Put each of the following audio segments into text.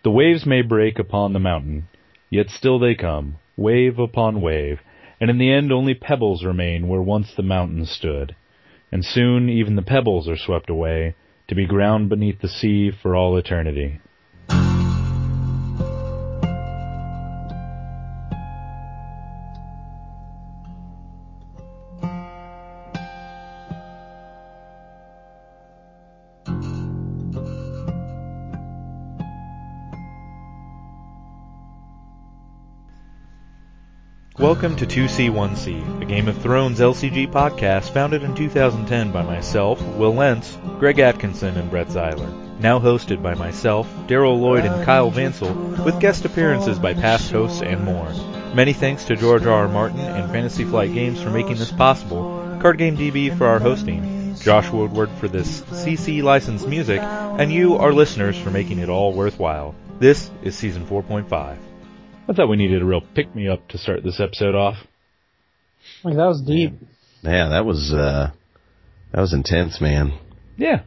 The waves may break upon the mountain, yet still they come, wave upon wave, and in the end only pebbles remain where once the mountain stood. And soon even the pebbles are swept away, to be ground beneath the sea for all eternity. Welcome to 2C1C, a Game of Thrones LCG podcast founded in 2010 by myself, Will Lentz, Greg Atkinson, and Brett Zeiler. Now hosted by myself, Daryl Lloyd, and Kyle Vansel, with guest appearances by past hosts and more. Many thanks to George R. R. Martin and Fantasy Flight Games for making this possible, Card Game DB for our hosting, Josh Woodward for this CC licensed music, and you, our listeners, for making it all worthwhile. This is Season 4.5. I thought we needed a real pick-me-up to start this episode off. Like, that was deep. Yeah, that was intense, man. Yeah.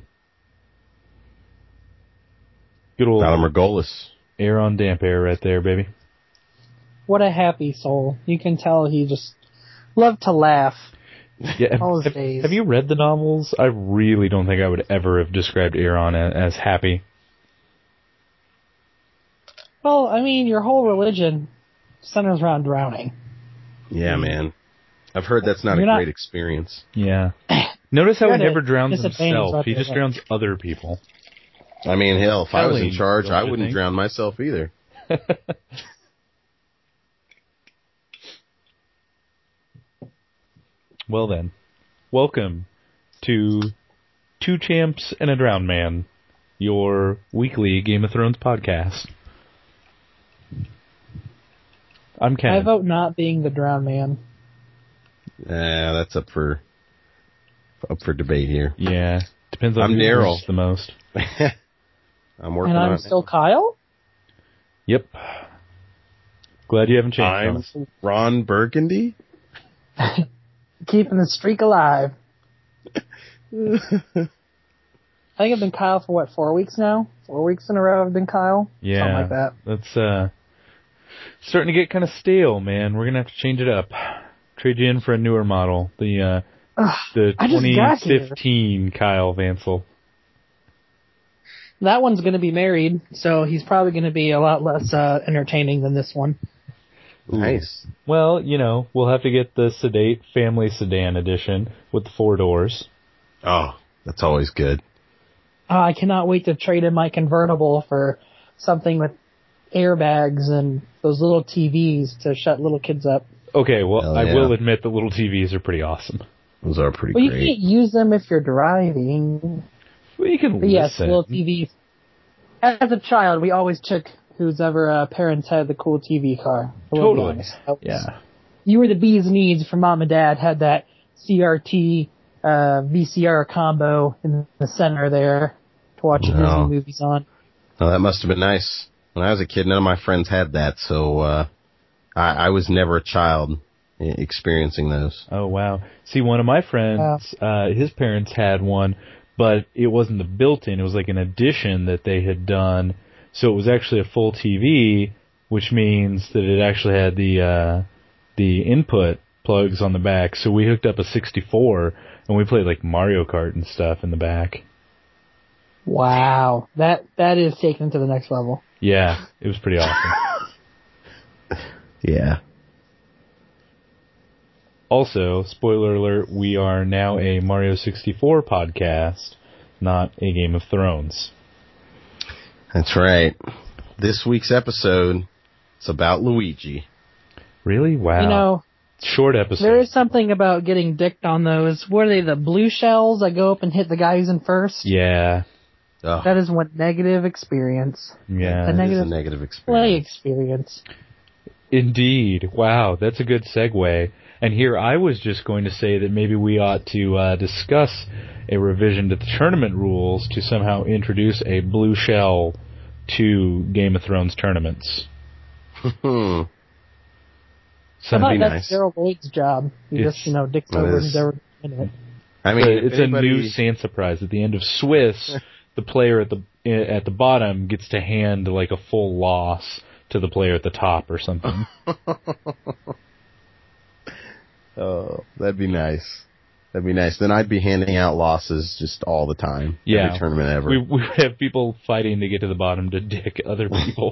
Good old Margolis. Air on damp air right there, baby. What a happy soul. You can tell he just loved to laugh. Yeah, all his days. Have you read the novels? I really don't think I would ever have described Aeron as happy. Well, I mean, your whole religion centers around drowning. Yeah, man. I've heard that's not a great experience. Yeah. Notice how he never drowns himself. He just drowns other people. I mean, hell, if I was in charge, I wouldn't drown myself either. Well then, welcome to Two Champs and a Drowned Man, your weekly Game of Thrones podcast. I'm Ken. I vote not being the drowned man. That's up for debate here. Yeah, depends on I'm who Daryl loses the most. I'm working and on I'm it. still Kyle? Yep. Glad you haven't changed. I'm Ron Burgundy. Keeping the streak alive. I think I've been Kyle for 4 weeks now? 4 weeks in a row I've been Kyle? Yeah. Something like that. That's starting to get kind of stale, man. We're gonna have to change it up. Trade you in for a newer model. The 2015 Kyle Vansel. That one's gonna be married, so he's probably gonna be a lot less entertaining than this one. Nice. Well, we'll have to get the sedate family sedan edition with the 4 doors. Oh, that's always good. I cannot wait to trade in my convertible for something with airbags and those little TVs to shut little kids up. Okay, well, I will admit the little TVs are pretty awesome. Those are pretty great. Well, you can't use them if you're driving. Well, you can listen. Yes, little TVs. As a child, we always took whose ever parents had the cool TV car. Totally. Yeah. You were the bee's knees for mom and dad, had that CRT VCR combo in the center there to watch Disney movies on. Oh, that must have been nice. When I was a kid, none of my friends had that, so I was never a child experiencing those. Oh, wow. See, one of my friends, his parents had one, but it wasn't the built-in. It was like an addition that they had done. So it was actually a full TV, which means that it actually had the input plugs on the back. So we hooked up a 64, and we played like Mario Kart and stuff in the back. Wow. That is taken to the next level. Yeah, it was pretty awesome. Yeah. Also, spoiler alert, we are now a Mario 64 podcast, not a Game of Thrones. That's right. This week's episode is about Luigi. Really? Wow. Short episode. There is something about getting dicked on those. What are they, the blue shells that go up and hit the guy who's in first? Yeah. Oh. That is one negative experience. Yeah. It is a negative experience. Play experience. Indeed. Wow, that's a good segue. And here I was just going to say that maybe we ought to discuss a revision to the tournament rules to somehow introduce a blue shell to Game of Thrones tournaments. I thought that's Daryl Lloyd's job. He just, dicks over and never in it. I mean, it's a new Santa surprise. At the end of Swiss, the player at the bottom gets to hand like a full loss to the player at the top or something. Oh, that'd be nice. That'd be nice. Then I'd be handing out losses just all the time. Yeah. Every tournament ever. We would have people fighting to get to the bottom to dick other people.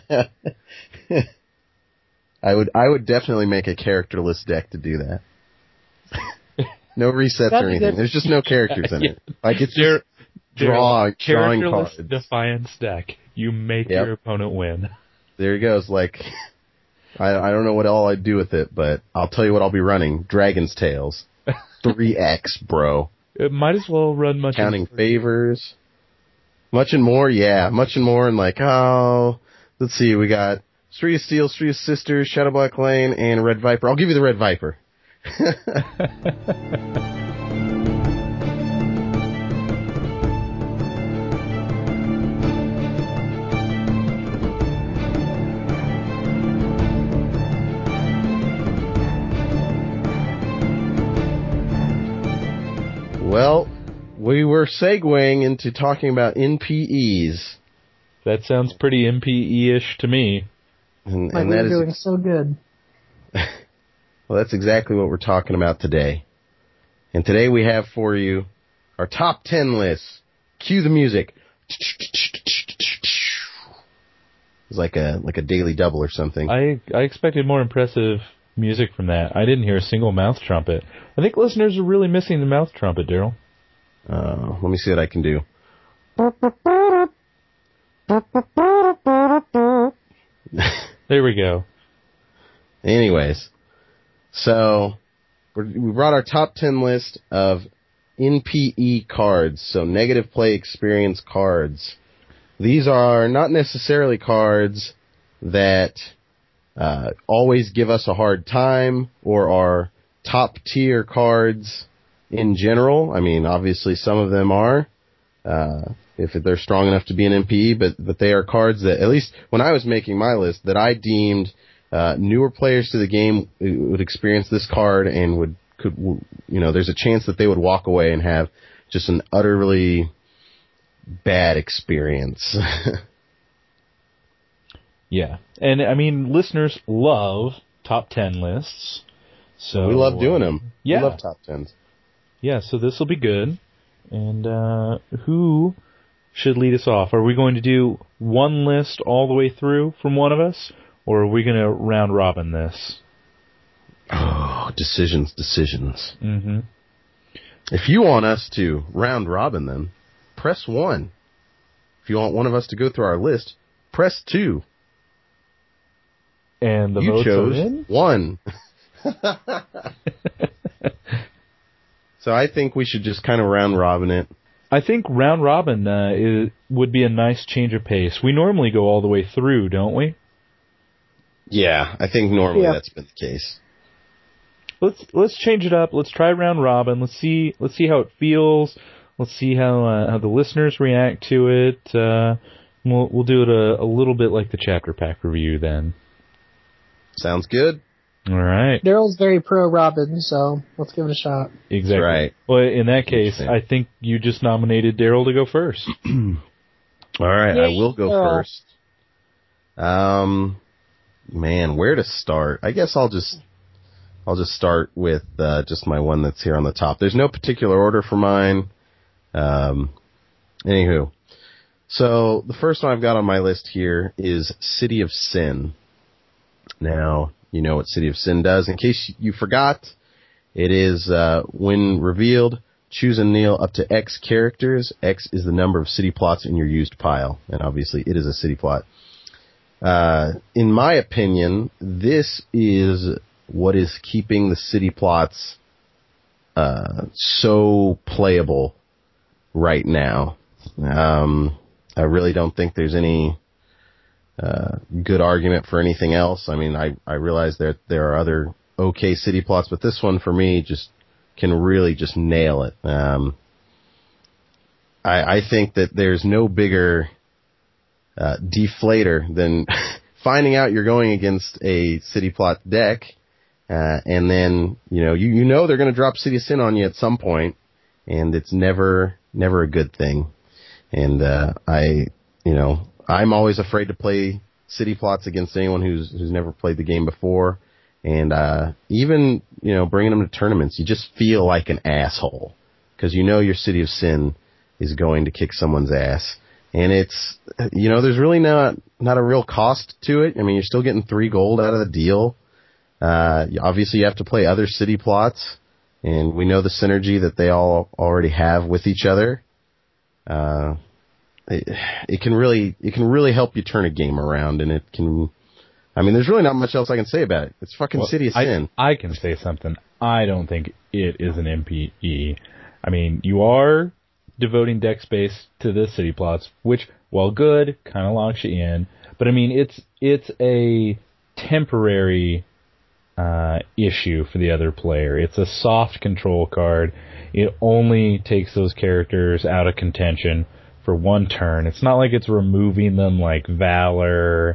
I would definitely make a characterless deck to do that. No resets or anything. There's just no characters in it. Like it's just drawing cards. Defiance deck. You make your opponent win. There he goes. Like I don't know what all I'd do with it, but I'll tell you what I'll be running. Dragon's Tales. 3x, bro. It might as well run much. Counting favors. Much and more, yeah. Much and more, and like, let's see, we got Street of Steel, Street of Sisters, Shadow Black Lane, and Red Viper. I'll give you the Red Viper. Well, we were segueing into talking about NPEs. That sounds pretty NPE-ish to me. And that is doing so good. Well, that's exactly what we're talking about today. And today we have for you our top 10 lists. Cue the music. It's like a daily double or something. I expected more impressive music from that. I didn't hear a single mouth trumpet. I think listeners are really missing the mouth trumpet, Daryl. Let me see what I can do. There we go. Anyways, so we brought our top 10 list of NPE cards, so negative play experience cards. These are not necessarily cards that always give us a hard time or are top tier cards in general. I mean, obviously some of them are, if they're strong enough to be an NPE, but they are cards that, at least when I was making my list, that I deemed newer players to the game would experience this card and there's a chance that they would walk away and have just an utterly bad experience. Yeah. And, I mean, listeners love top 10 lists. So we love doing them. Yeah. We love top 10s. Yeah, so this will be good. And who should lead us off? Are we going to do one list all the way through from one of us? Or are we going to round robin this? Oh, decisions. Mm-hmm. If you want us to round robin them, press 1. If you want one of us to go through our list, press 2. And the votes chose are in? 1. So I think we should just kind of round robin it. I think round robin would be a nice change of pace. We normally go all the way through, don't we? Yeah, I think normally that's been the case. Let's change it up. Let's try round robin. Let's see how it feels. Let's see how the listeners react to it. We'll do it a little bit like the chapter pack review then. Sounds good. All right. Daryl's very pro Robin, so let's give it a shot. Exactly. That's right. Well, in that case, I think you just nominated Daryl to go first. All right, I will go first. Man, where to start? I guess I'll just start with just my one that's here on the top. There's no particular order for mine. Anywho, so the first one I've got on my list here is City of Sin. Now, you know what City of Sin does. In case you forgot, it is, when revealed, choose and kneel up to X characters. X is the number of city plots in your used pile, and obviously it is a city plot. In my opinion, this is what is keeping the city plots so playable right now. I really don't think there's any good argument for anything else. I mean, I realize that there are other okay city plots, but this one for me just can really just nail it. I think that there's no bigger deflator than finding out you're going against a city plot deck, and then you know they're going to drop City of Sin on you at some point, and it's never a good thing. And I'm always afraid to play city plots against anyone who's never played the game before. And even bringing them to tournaments, you just feel like an asshole because your City of Sin is going to kick someone's ass. And it's there's really not a real cost to it. I mean, you're still getting 3 gold out of the deal. Obviously, you have to play other city plots, and we know the synergy that they all already have with each other. It can really help you turn a game around, and it can. I mean, there's really not much else I can say about it. It's fucking City of Sin. I can say something. I don't think it is an MPE. I mean, you are devoting deck space to the city plots, which, while good, kind of locks you in. But I mean, it's a temporary issue for the other player. It's a soft control card. It only takes those characters out of contention for 1 turn. It's not like it's removing them like Valor.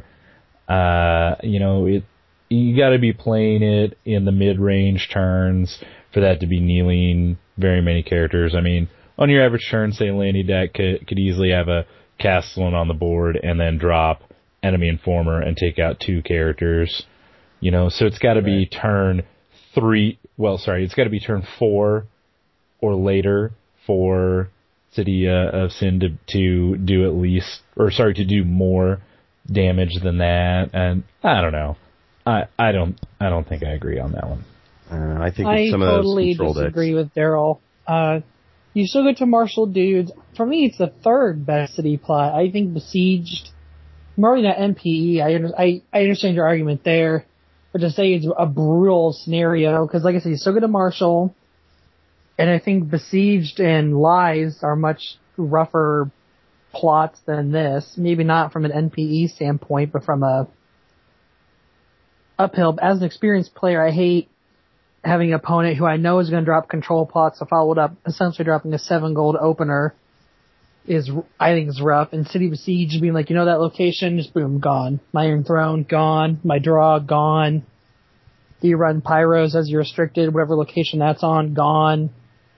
You got to be playing it in the mid-range turns for that to be kneeling very many characters. I mean, on your average turn, say Landy deck could easily have a Castellan on the board and then drop Enemy Informer and take out 2 characters. So it's got to be turn 3. Well, sorry, it's got to be turn 4 or later for City of Sin to do at least, to do more damage than that. And I don't know. I don't think I agree on that one. I think it's some of those control decks. I totally disagree with Daryl. You still get to Martial Dudes. For me, it's the 3rd best city plot. I think Besieged, more than that MPE. I understand your argument there, but to say it's a brutal scenario, because like I said, you still get a Marshal, and I think Besieged and Lies are much rougher plots than this. Maybe not from an NPE standpoint, but from a uphill. As an experienced player, I hate having an opponent who I know is going to drop control plots, so followed up essentially dropping a 7 gold opener I think is rough. And City Besieged being like, that location, just boom, gone. My Iron Throne, gone. My draw, gone. You run Pyros as your restricted, whatever location that's on, gone.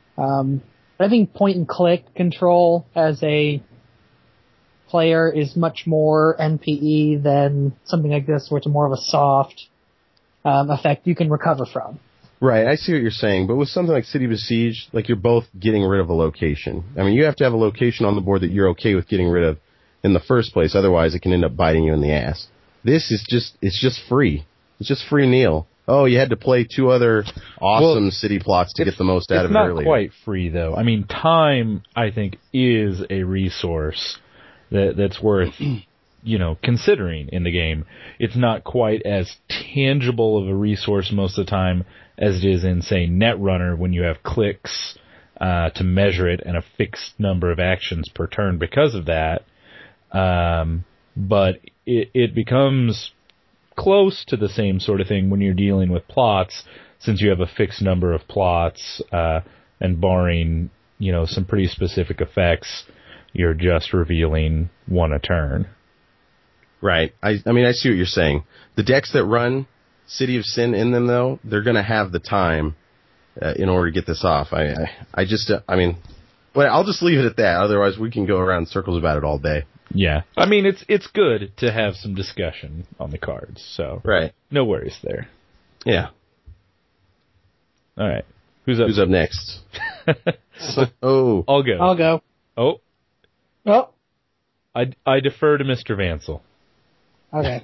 I think point and click control as a player is much more NPE than something like this, where it's more of a soft effect you can recover from. Right, I see what you're saying, but with something like City Besieged, like you're both getting rid of a location. I mean, you have to have a location on the board that you're okay with getting rid of in the first place, otherwise it can end up biting you in the ass. This is just free. It's just free kneel. Oh, you had to play 2 other awesome city plots to get the most out of it earlier. It's not quite free, though. I mean, time, I think, is a resource that's worth, considering in the game. It's not quite as tangible of a resource most of the time as it is in, say, Netrunner, when you have clicks to measure it and a fixed number of actions per turn because of that. But it becomes close to the same sort of thing when you're dealing with plots, since you have a fixed number of plots, and barring, some pretty specific effects, you're just revealing 1 a turn. Right. I mean, I see what you're saying. The decks that run City of Sin in them, though, they're going to have the time in order to get this off. But I'll just leave it at that. Otherwise, we can go around in circles about it all day. Yeah. I mean, it's good to have some discussion on the cards, so right. No worries there. Yeah. All right. Who's up next? I'll go. Oh. I defer to Mr. Vansel. Okay.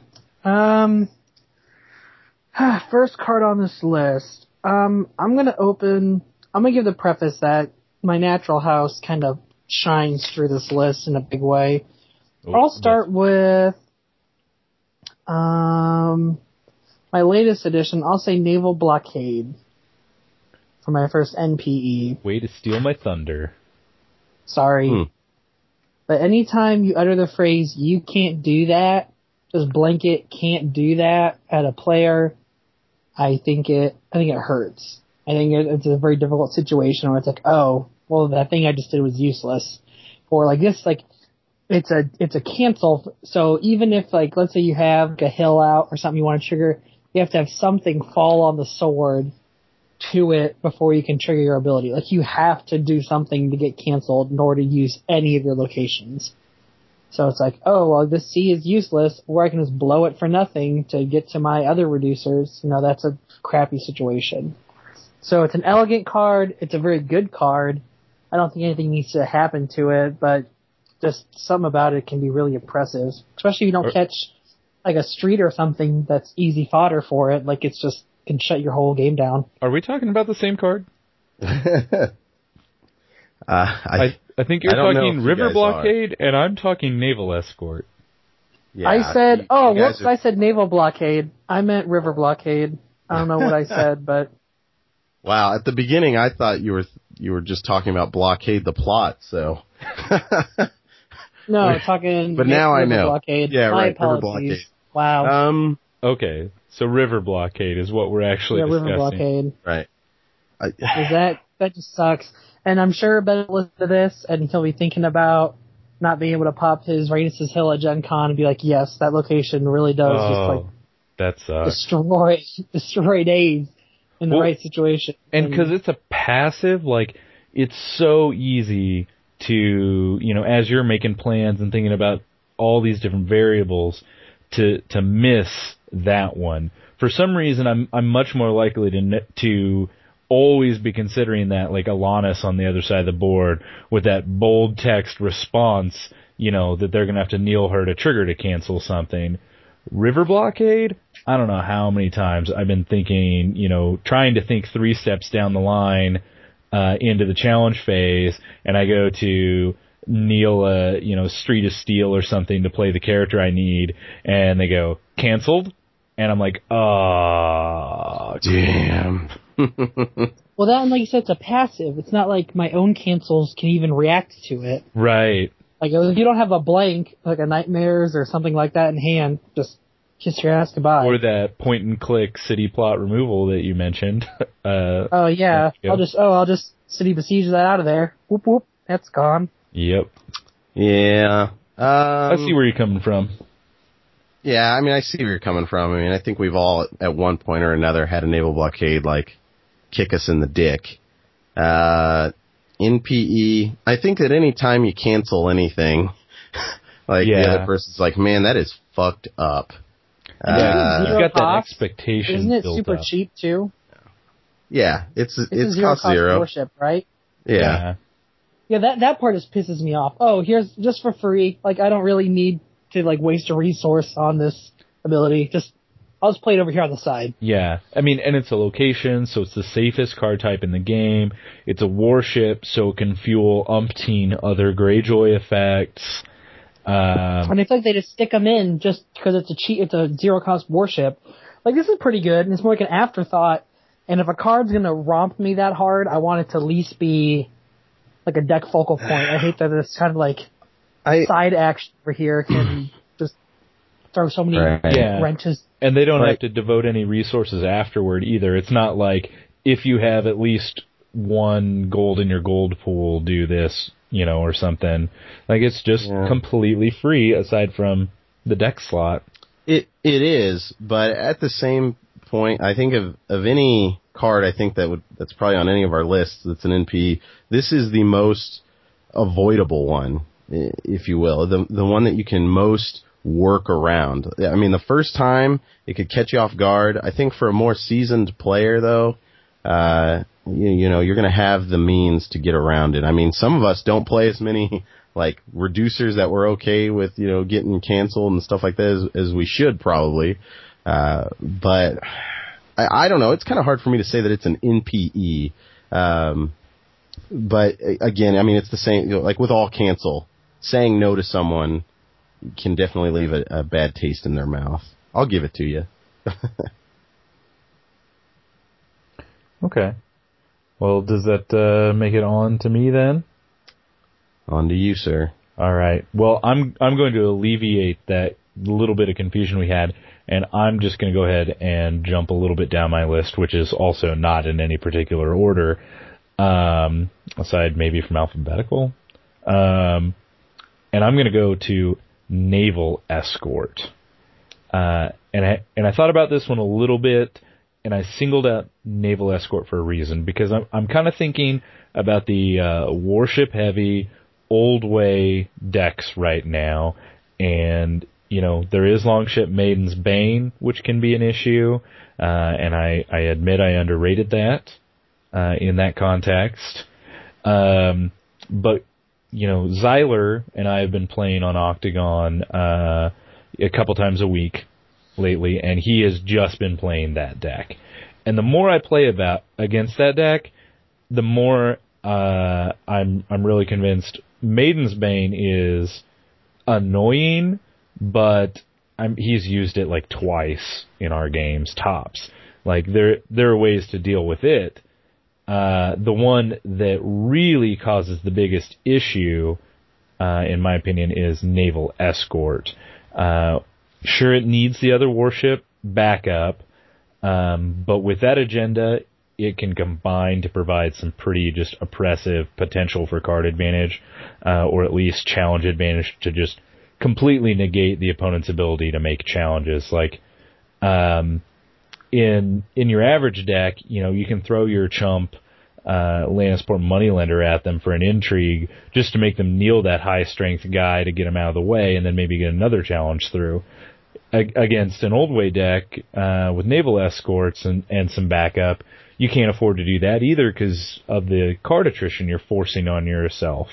First card on this list. I'm gonna give the preface that my natural house kind of shines through this list in a big way. I'll start with my latest edition. I'll say Naval Blockade for my first NPE. Way to steal my thunder. Sorry. But anytime you utter the phrase, "you can't do that," just blanket "can't do that" at a player, I think it hurts. I think it's a very difficult situation where it's like, oh, well, that thing I just did was useless. Or like this, like, it's a cancel. So even if, like, let's say you have a hill out or something you want to trigger, you have to have something fall on the sword to it before you can trigger your ability. Like, you have to do something to get canceled in order to use any of your locations. So it's like, oh, well, this C is useless, or I can just blow it for nothing to get to my other reducers. That's a crappy situation. So it's an elegant card. It's a very good card. I don't think anything needs to happen to it, but just something about it can be really impressive. Especially if you don't catch, like, a street or something that's easy fodder for it. Like, it's just can shut your whole game down. Are we talking about the same card? I think you're talking River Blockade, and I'm talking Naval Escort. Yeah, I said, I said Naval Blockade. I meant River Blockade. I don't know what I said, but... Wow, at the beginning I thought you were just talking about Blockade the plot, so... No, talking... But now River I know. Blockade. Yeah, My right, apologies. River Blockade. Wow. Okay, so River Blockade is what we're actually discussing. River Blockade. Right. That just sucks. And I'm sure Ben will listen to this, and he'll be thinking about not being able to pop his Rhaenys' Hill at Gen Con and be like, yes, that location really does that sucks. destroy days in the right situation. And because it's a passive, like, it's so easy to, as you're making plans and thinking about all these different variables, to miss that one. For some reason, I'm much more likely to always be considering that, like, Alanis on the other side of the board with that bold text response, that they're going to have to kneel her to trigger to cancel something. River Blockade, I don't know how many times I've been thinking, trying to think 3 steps down the line into the challenge phase, and I go to kneel a, Street of Steel or something to play the character I need, and they go, canceled? And I'm like, oh, damn. Well, that, like you said, it's a passive. It's not like my own cancels can even react to it. Right. Like, if you don't have a blank, like a Nightmares or something like that in hand, just kiss your ass goodbye. Or that point-and-click city plot removal that you mentioned. Oh, yeah. I'll just city besiege that out of there. Whoop, whoop. That's gone. Yep. Yeah. I see where you're coming from. Yeah, I mean, I see where you're coming from. I mean, I think we've all, at one point or another, had a Naval Blockade, like, kick us in the dick. In PE, I think that any time you cancel anything, like, the other person's like, man, that is fucked up. You've got that expectation. Isn't it built super up. cheap, too? Yeah, it's cost zero. Warship, right? Yeah. Yeah, that part just pisses me off. Oh, here's just for free. Like, I don't really need to, like, waste a resource on this ability. I'll just play it over here on the side. Yeah. I mean, and it's a location, so it's the safest card type in the game. It's a warship, so it can fuel umpteen other Greyjoy effects. And I feel like they just stick them in just because it's a zero-cost warship. Like, this is pretty good, and it's more like an afterthought. And if a card's gonna romp me that hard, I want it to at least be like a deck focal point. I hate that it's kind of like side action over here can just throw so many wrenches. And they don't have to devote any resources afterward either. It's not like if you have at least 1 gold in your gold pool, do this, or something. Like, it's just completely free aside from the deck slot. It is, but at the same point, I think of any card, I think that's probably on any of our lists that's an NP, this is the most avoidable one, if you will. The one that you can most work around. I mean, the first time it could catch you off guard. I think for a more seasoned player, though, you're going to have the means to get around it. I mean, some of us don't play as many, like, reducers that we're okay with, getting canceled and stuff like that as we should probably. But I don't know. It's kind of hard for me to say that it's an NPE. But again, I mean, it's the same, like with all cancel, saying no to someone can definitely leave a bad taste in their mouth. I'll give it to you. Okay. Well, does that make it on to me then? On to you, sir. All right. Well, I'm going to alleviate that little bit of confusion we had, and I'm just going to go ahead and jump a little bit down my list, which is also not in any particular order, aside maybe from alphabetical. And I'm going to go to Naval Escort. And I thought about this one a little bit, and I singled out Naval Escort for a reason, because I'm kind of thinking about the warship heavy old way decks right now, and there is Longship Maiden's Bane, which can be an issue, and I admit I underrated that in that context. But Xyler and I have been playing on Octagon a couple times a week lately, and he has just been playing that deck. And the more I play against that deck, the more I'm really convinced Maiden's Bane is annoying, but he's used it like twice in our games tops. Like there are ways to deal with it. The one that really causes the biggest issue, in my opinion, is Naval Escort. Sure, it needs the other warship backup, but with that agenda, it can combine to provide some pretty just oppressive potential for card advantage, or at least challenge advantage to just completely negate the opponent's ability to make challenges. Like, in your average deck, you can throw your chump Lannisport Moneylender at them for an intrigue, just to make them kneel that high strength guy to get him out of the way, and then maybe get another challenge through. Against an old way deck with Naval Escorts and some backup, you can't afford to do that either because of the card attrition you're forcing on yourself.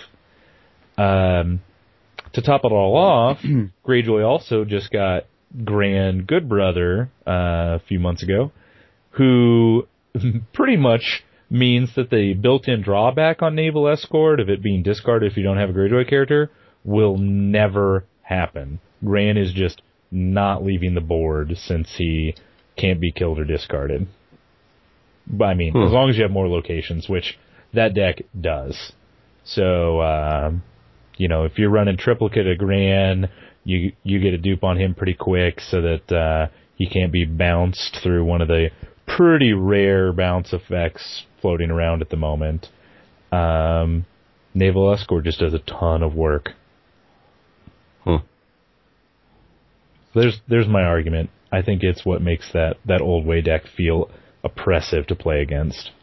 To top it all off, Greyjoy also just got Grand Goodbrother a few months ago, who pretty much means that the built-in drawback on Naval Escort of it being discarded if you don't have a Greyjoy character will never happen. Gran is just not leaving the board since he can't be killed or discarded. But I mean, as long as you have more locations, which that deck does. So, if you're running triplicate of Gran, you get a dupe on him pretty quick so that he can't be bounced through one of the pretty rare bounce effects floating around at the moment. Naval Escort just does a ton of work. There's my argument. I think it's what makes that old way deck feel oppressive to play against.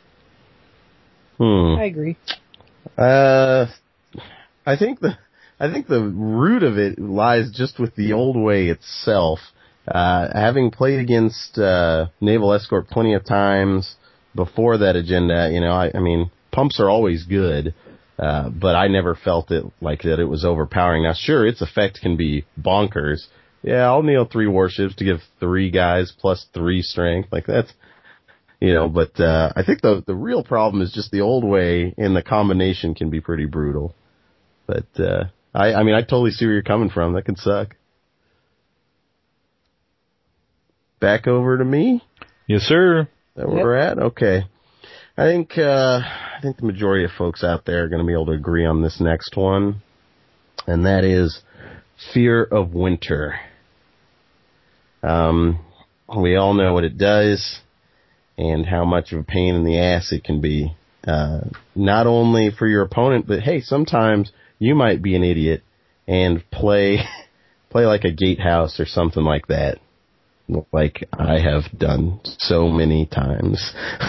I agree. I think the root of it lies just with the old way itself. Having played against Naval Escort plenty of times before that agenda, I mean, pumps are always good, but I never felt it like that it was overpowering. Now, sure, its effect can be bonkers. Yeah, I'll kneel 3 warships to give 3 guys plus 3 strength. Like that's, but I think the real problem is just the old way, and the combination can be pretty brutal. But I mean, I totally see where you're coming from. That can suck. Back over to me? Yes, sir. That where we're at? Okay. I think the majority of folks out there are going to be able to agree on this next one, and that is Fear of Winter. We all know what it does and how much of a pain in the ass it can be. Not only for your opponent, but hey, sometimes you might be an idiot and play like a gatehouse or something like that. Like I have done so many times.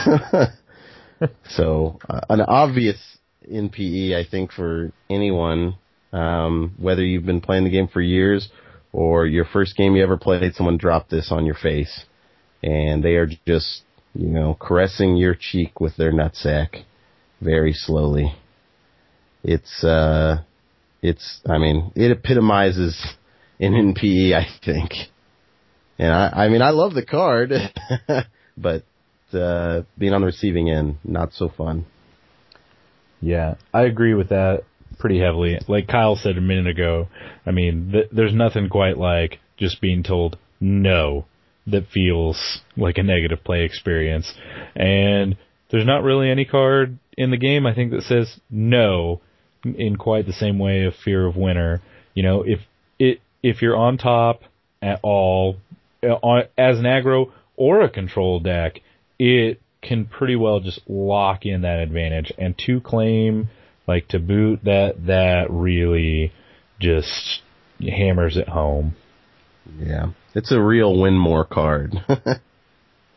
So, an obvious NPE, I think, for anyone, whether you've been playing the game for years or your first game you ever played, someone dropped this on your face. And they are just, caressing your cheek with their nutsack very slowly. It epitomizes an NPE, I think. And I love the card, but being on the receiving end, not so fun. Yeah, I agree with that pretty heavily. Like Kyle said a minute ago, I mean, there's nothing quite like just being told no that feels like a negative play experience. And there's not really any card in the game, I think, that says no in quite the same way of Fear of Winter. If you're on top at all, as an aggro or a control deck, it can pretty well just lock in that advantage. And to claim, like to boot, that really just hammers it home. Yeah, it's a real win more card.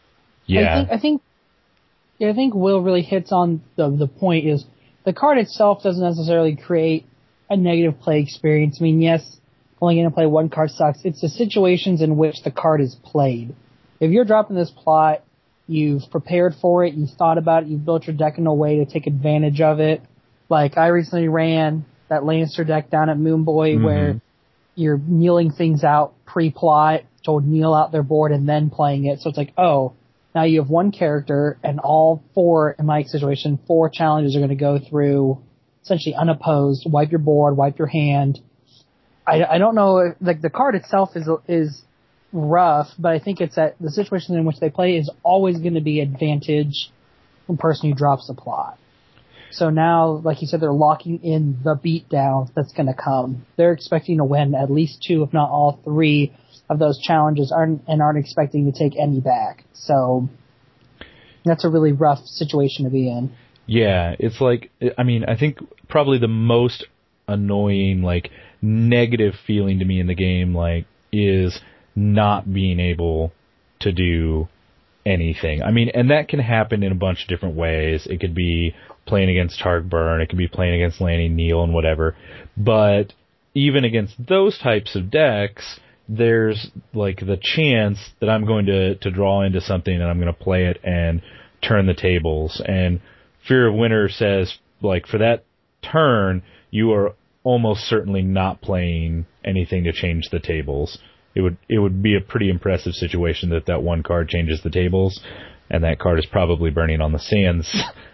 Yeah. I think Will really hits on the point is the card itself doesn't necessarily create a negative play experience. I mean, yes, only going to play one card sucks. It's the situations in which the card is played. If you're dropping this plot, you've prepared for it, you've thought about it, you've built your deck in a way to take advantage of it. Like, I recently ran that Lannister deck down at Moonboy where you're kneeling things out pre-plot, to kneel out their board and then playing it. So it's like, oh, now you have one character and all four, in my situation, 4 challenges are going to go through essentially unopposed, wipe your board, wipe your hand. I don't know, like the card itself is rough, but I think it's that the situation in which they play is always going to be advantage from the person who drops the plot. So now, like you said, they're locking in the beatdown that's going to come. They're expecting to win at least 2, if not all 3 of those challenges aren't expecting to take any back. So that's a really rough situation to be in. Yeah, it's like, I mean, I think probably the most annoying, like, negative feeling to me in the game, like, is not being able to do anything. I mean, and that can happen in a bunch of different ways. It could be playing against Targ Burn, it could be playing against Lanny Neal and whatever. But even against those types of decks, there's like the chance that I'm going to draw into something and I'm going to play it and turn the tables. And Fear of Winter says, like, for that turn, you are almost certainly not playing anything to change the tables. It would be a pretty impressive situation that one card changes the tables, and that card is probably Burning on the Sands.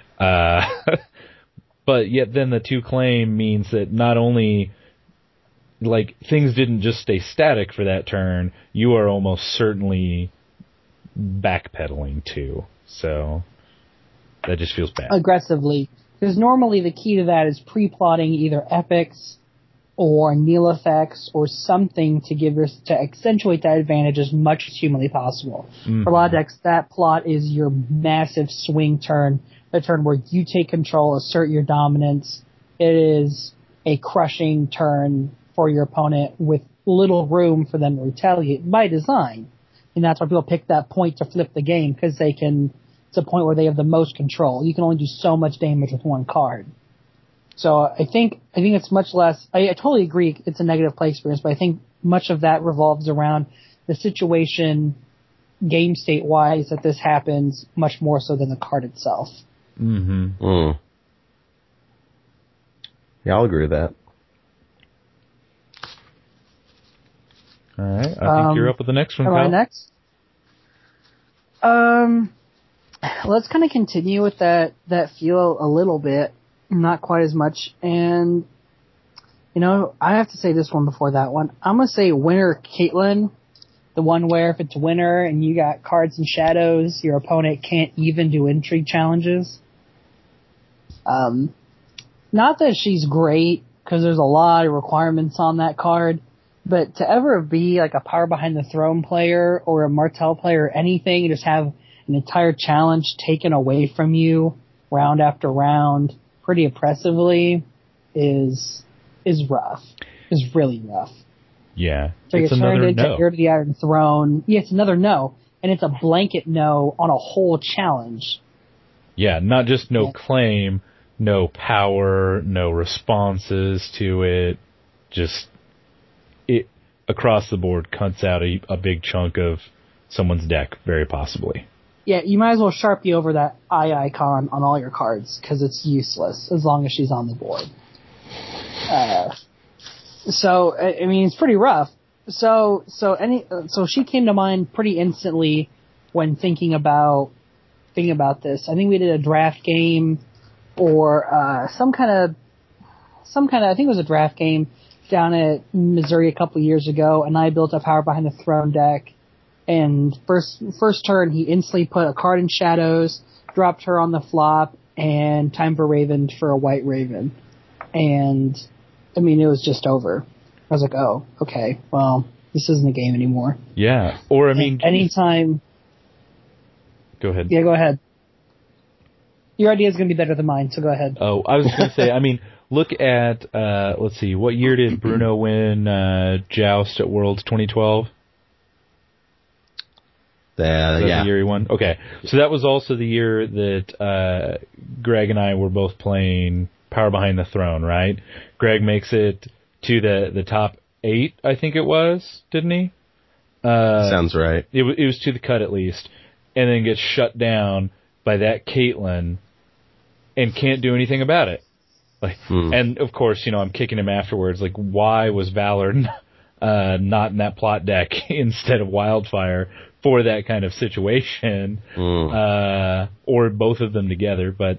But yet then the 2 claim means that not only, like, things didn't just stay static for that turn, you are almost certainly backpedaling too. So that just feels bad. Aggressively. Because normally the key to that is pre-plotting either epics or kneel effects or something to accentuate that advantage as much as humanly possible. For a lot of decks, that plot is your massive swing turn, the turn where you take control, assert your dominance. It is a crushing turn for your opponent with little room for them to retaliate by design. And that's why people pick that point to flip the game, because it's a point where they have the most control. You can only do so much damage with one card. So I think it's much less. I totally agree. It's a negative play experience, but I think much of that revolves around the situation, game state wise, that this happens much more so than the card itself. Yeah, I'll agree with that. All right, I think you're up with the next one, Kyle. Am I next? Let's kind of continue with that feel a little bit. Not quite as much. And, you know, I have to say this one before that one. I'm going to say Winter Caitlyn. The one where if it's Winter and you got cards and shadows, your opponent can't even do intrigue challenges. Not that she's great, because there's a lot of requirements on that card, but to ever be like a Power Behind the Throne player or a Martell player or anything, just have an entire challenge taken away from you round after round pretty oppressively is rough. Is really rough. Yeah. So it's you're turned another into no. Heir to the Iron Throne. Yeah, it's another no. And it's a blanket no on a whole challenge. Yeah, not just no claim, no power, no responses to it. Just it across the board cuts out a big chunk of someone's deck, very possibly. Yeah, you might as well Sharpie over that eye icon on all your cards, because it's useless as long as she's on the board. So I mean, it's pretty rough. So she came to mind pretty instantly when thinking about this. I think we did a draft game or some kind of I think it was a draft game down at Missouri a couple of years ago, and I built a Power Behind the Throne deck. And first turn, he instantly put a card in shadows, dropped her on the flop, and Time for Raven for a white Raven. And, I mean, it was just over. I was like, oh, okay, well, this isn't a game anymore. Yeah, or I mean... Anytime... Go ahead. Yeah, go ahead. Your idea is going to be better than mine, so go ahead. Oh, I was going to say, I mean, look at, let's see, what year did Bruno win Joust at Worlds 2012? The year he won? Okay. So that was also the year that Greg and I were both playing Power Behind the Throne, right? Greg makes it to the top 8, I think it was, didn't he? Sounds right. It was to the cut at least, and then gets shut down by that Caitlyn and can't do anything about it. Like, and of course, I'm kicking him afterwards. Like, why was Valor not in that plot deck instead of Wildfire for that kind of situation, or both of them together? But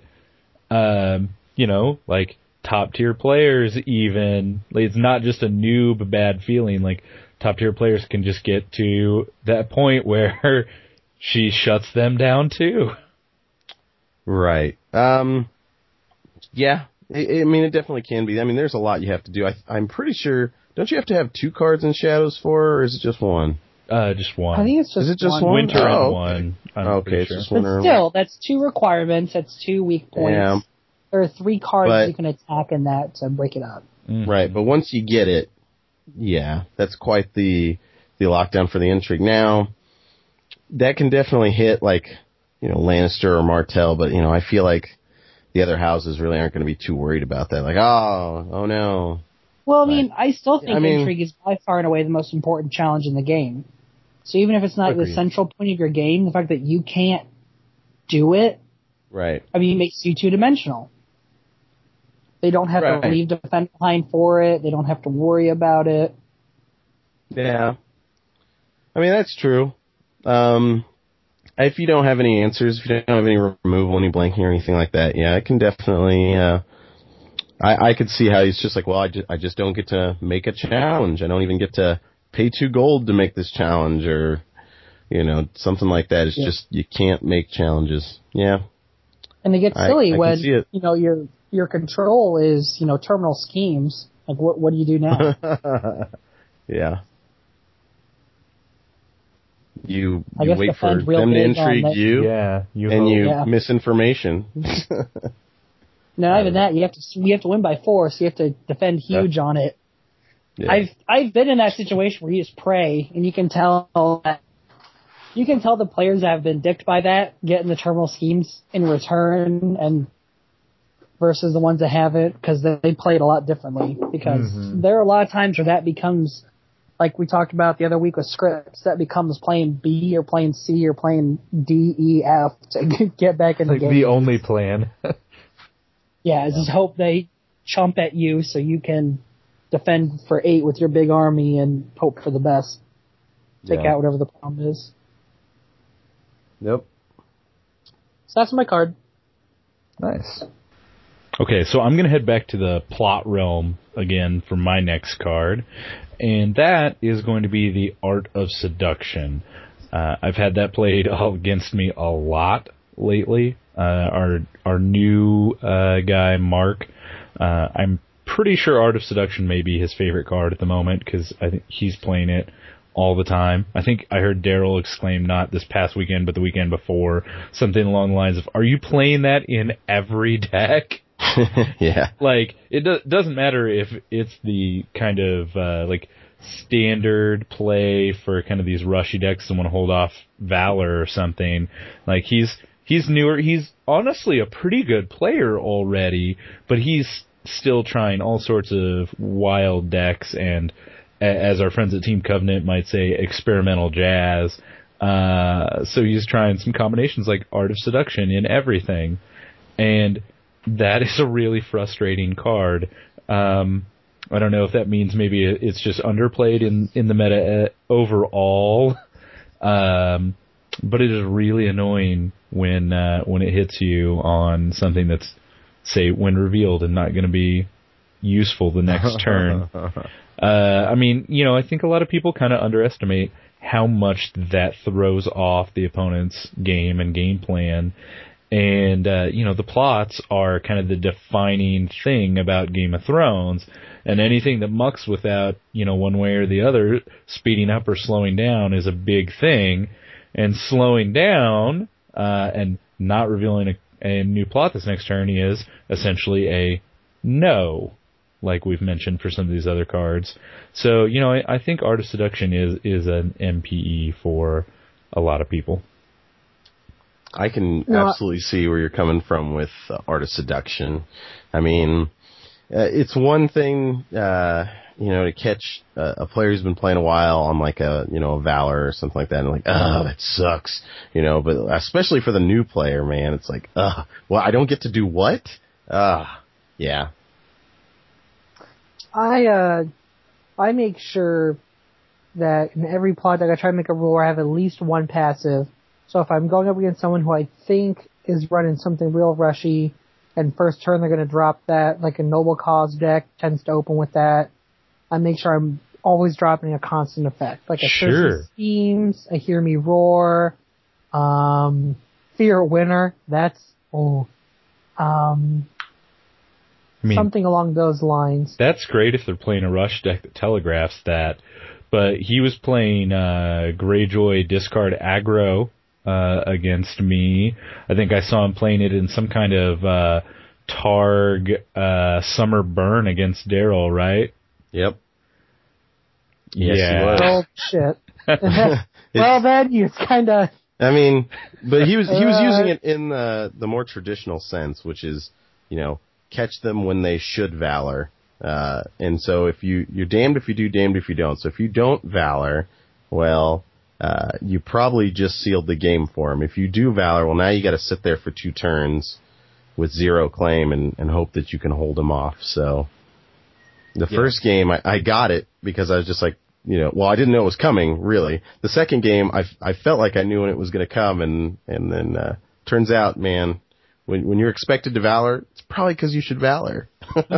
like top tier players, even it's not just a noob bad feeling. Like top tier players can just get to that point where she shuts them down too. Right. Yeah. I mean, it definitely can be. I mean, there's a lot you have to do. I'm pretty sure. Don't you have to have 2 cards in Shadows for, or is it just 1? Just 1. I think it's just Is it just one? Winter and okay. 1. Okay, it's just 1 but or still, that's 2 requirements. That's 2 weak points. Yeah. There are 3 cards you can attack in that to break it up. Mm-hmm. Right, but once you get it, yeah, that's quite the lockdown for the intrigue. Now, that can definitely hit, like, Lannister or Martell, but, I feel like the other houses really aren't going to be too worried about that. Like, oh no. Well, I mean, I still think intrigue is by far and away the most important challenge in the game. So even if it's not the central point of your game, the fact that you can't do it, right? I mean, it makes you 2-dimensional. They don't have to leave defense behind for it. They don't have to worry about it. Yeah. I mean, that's true. If you don't have any answers, if you don't have any removal, any blanking or anything like that, yeah, I can definitely, I could see how he's just like, well, I just don't get to make a challenge. I don't even get to pay 2 gold to make this challenge, or, something like that. It's just, you can't make challenges. Yeah. And it gets silly when, your control is, terminal schemes. Like, what do you do now? Yeah. You wait for them to intrigue you, and misinformation. No, not even that. You have to win by 4, so you have to defend huge on it. Yeah. I've been in that situation where you just pray, and you can tell the players that have been dicked by that getting the terminal schemes in return, and versus the ones that haven't, because they play it a lot differently. Because there are a lot of times where that becomes, like we talked about the other week with scripts, that becomes playing B or playing C or playing D, E, F to get back in the game. Like the only plan. Yeah, just hope they chump at you so you can defend for 8 with your big army and hope for the best. Take out whatever the problem is. Yep. So that's my card. Nice. Okay, so I'm going to head back to the plot realm again for my next card, and that is going to be the Art of Seduction. I've had that played against me a lot lately. Our new guy, Mark, I'm pretty sure Art of Seduction may be his favorite card at the moment, because I think he's playing it all the time. I think I heard Daryl exclaim, not this past weekend, but the weekend before, something along the lines of, "Are you playing that in every deck?" Yeah. Like, it doesn't matter if it's the kind of, like, standard play for kind of these rushy decks that want to hold off Valor or something. Like, he's newer. He's honestly a pretty good player already, but he's still trying all sorts of wild decks and, as our friends at Team Covenant might say, experimental jazz. So he's trying some combinations like Art of Seduction in everything. And that is a really frustrating card. I don't know if that means maybe it's just underplayed in the meta overall. But it is really annoying when it hits you on something that's, say, when revealed and not going to be useful the next turn. I mean, I think a lot of people kind of underestimate how much that throws off the opponent's game and game plan. And, the plots are kind of the defining thing about Game of Thrones. And anything that mucks without, one way or the other, speeding up or slowing down is a big thing. And slowing down, and not revealing a new plot this next turn is essentially a no, like we've mentioned for some of these other cards. So, I think Art of Seduction is an MPE for a lot of people. I can absolutely see where you're coming from with Art of Seduction. I mean, it's one thing, to catch a player who's been playing a while on like a Valor or something like that, and like, that sucks, but especially for the new player, man, it's like, well, I don't get to do what? Yeah. I make sure that in every plot deck I try to make a rule where I have at least one passive. So if I'm going up against someone who I think is running something real rushy, and first turn they're going to drop that, like a Noble Cause deck tends to open with that, I make sure I'm always dropping a constant effect. Like a Thirsty Schemes, a Hear Me Roar, Fear Winner, something along those lines. That's great if they're playing a rush deck that telegraphs that, but he was playing Greyjoy discard aggro against me. I think I saw him playing it in some kind of Targ Summer Burn against Daryl, right? Yep. Yes, yeah. he was. Oh, shit. Well, then you kind of... I mean, but he was using it in the more traditional sense, which is, catch them when they should Valor. And so if you're damned if you do, damned if you don't. So if you don't Valor, well, you probably just sealed the game for him. If you do Valor, well, now you got to sit there for 2 turns with 0 claim and hope that you can hold him off. So the first game, I got it because I was just like, well, I didn't know it was coming, really. The second game, I felt like I knew when it was going to come, and then turns out, man, when you're expected to Valor, it's probably because you should Valor.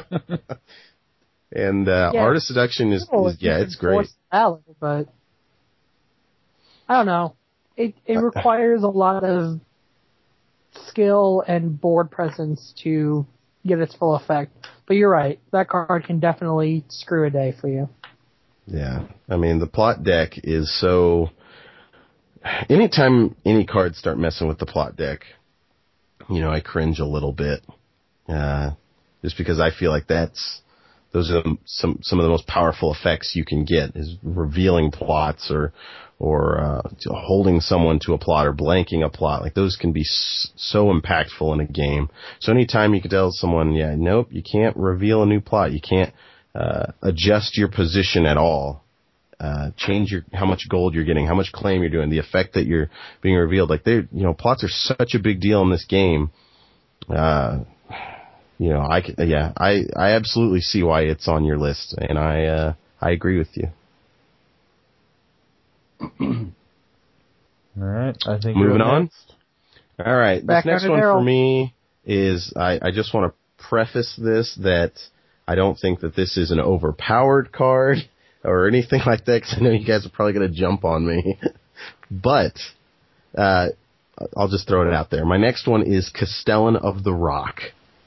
And Art of Seduction is it's great. Valor, but I don't know. It requires a lot of skill and board presence to get its full effect. But you're right. That card can definitely screw a day for you. Yeah. I mean, the plot deck is so... Anytime any cards start messing with the plot deck, I cringe a little bit. Just because I feel like those are some of the most powerful effects you can get, is revealing plots or holding someone to a plot or blanking a plot. Like, those can be so impactful in a game. So anytime you can tell someone, nope, you can't reveal a new plot, you can't adjust your position at all, change how much gold you're getting, how much claim you're doing, the effect that you're being revealed. Like, plots are such a big deal in this game. I absolutely see why it's on your list, and I agree with you. All right, I think moving on. All right, Back this next one for me is I just want to preface this that I don't think that this is an overpowered card or anything like that, because I know you guys are probably going to jump on me. But I'll just throw it out there. My next one is Castellan of the Rock.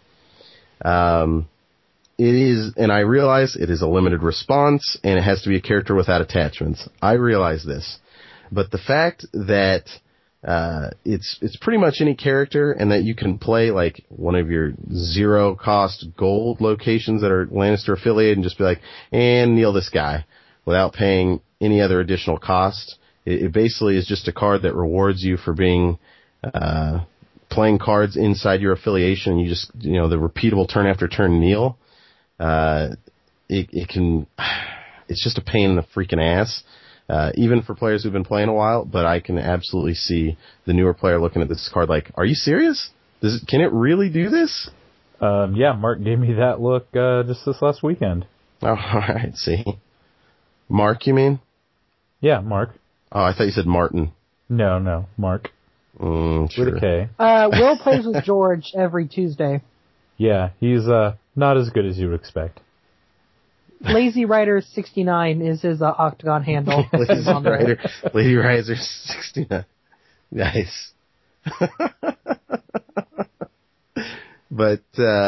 It is, and I realize it is a limited response, and it has to be a character without attachments. I realize this. But the fact that it's pretty much any character, and that you can play like one of your 0-cost gold locations that are Lannister affiliated and just be like, and kneel this guy without paying any other additional cost. It basically is just a card that rewards you for being playing cards inside your affiliation. You just, the repeatable turn after turn kneel. It's just a pain in the freaking ass. Even for players who've been playing a while, but I can absolutely see the newer player looking at this card like, are you serious? Can it really do this? Yeah, Mark gave me that look just this last weekend. Oh, all right, see. Mark, you mean? Yeah, Mark. Oh, I thought you said Martin. No, Mark. Sure. With a K. Will plays with George every Tuesday. Yeah, he's not as good as you would expect. Lazy Rider 69 is his Octagon handle. Lady Rider 69. Nice. But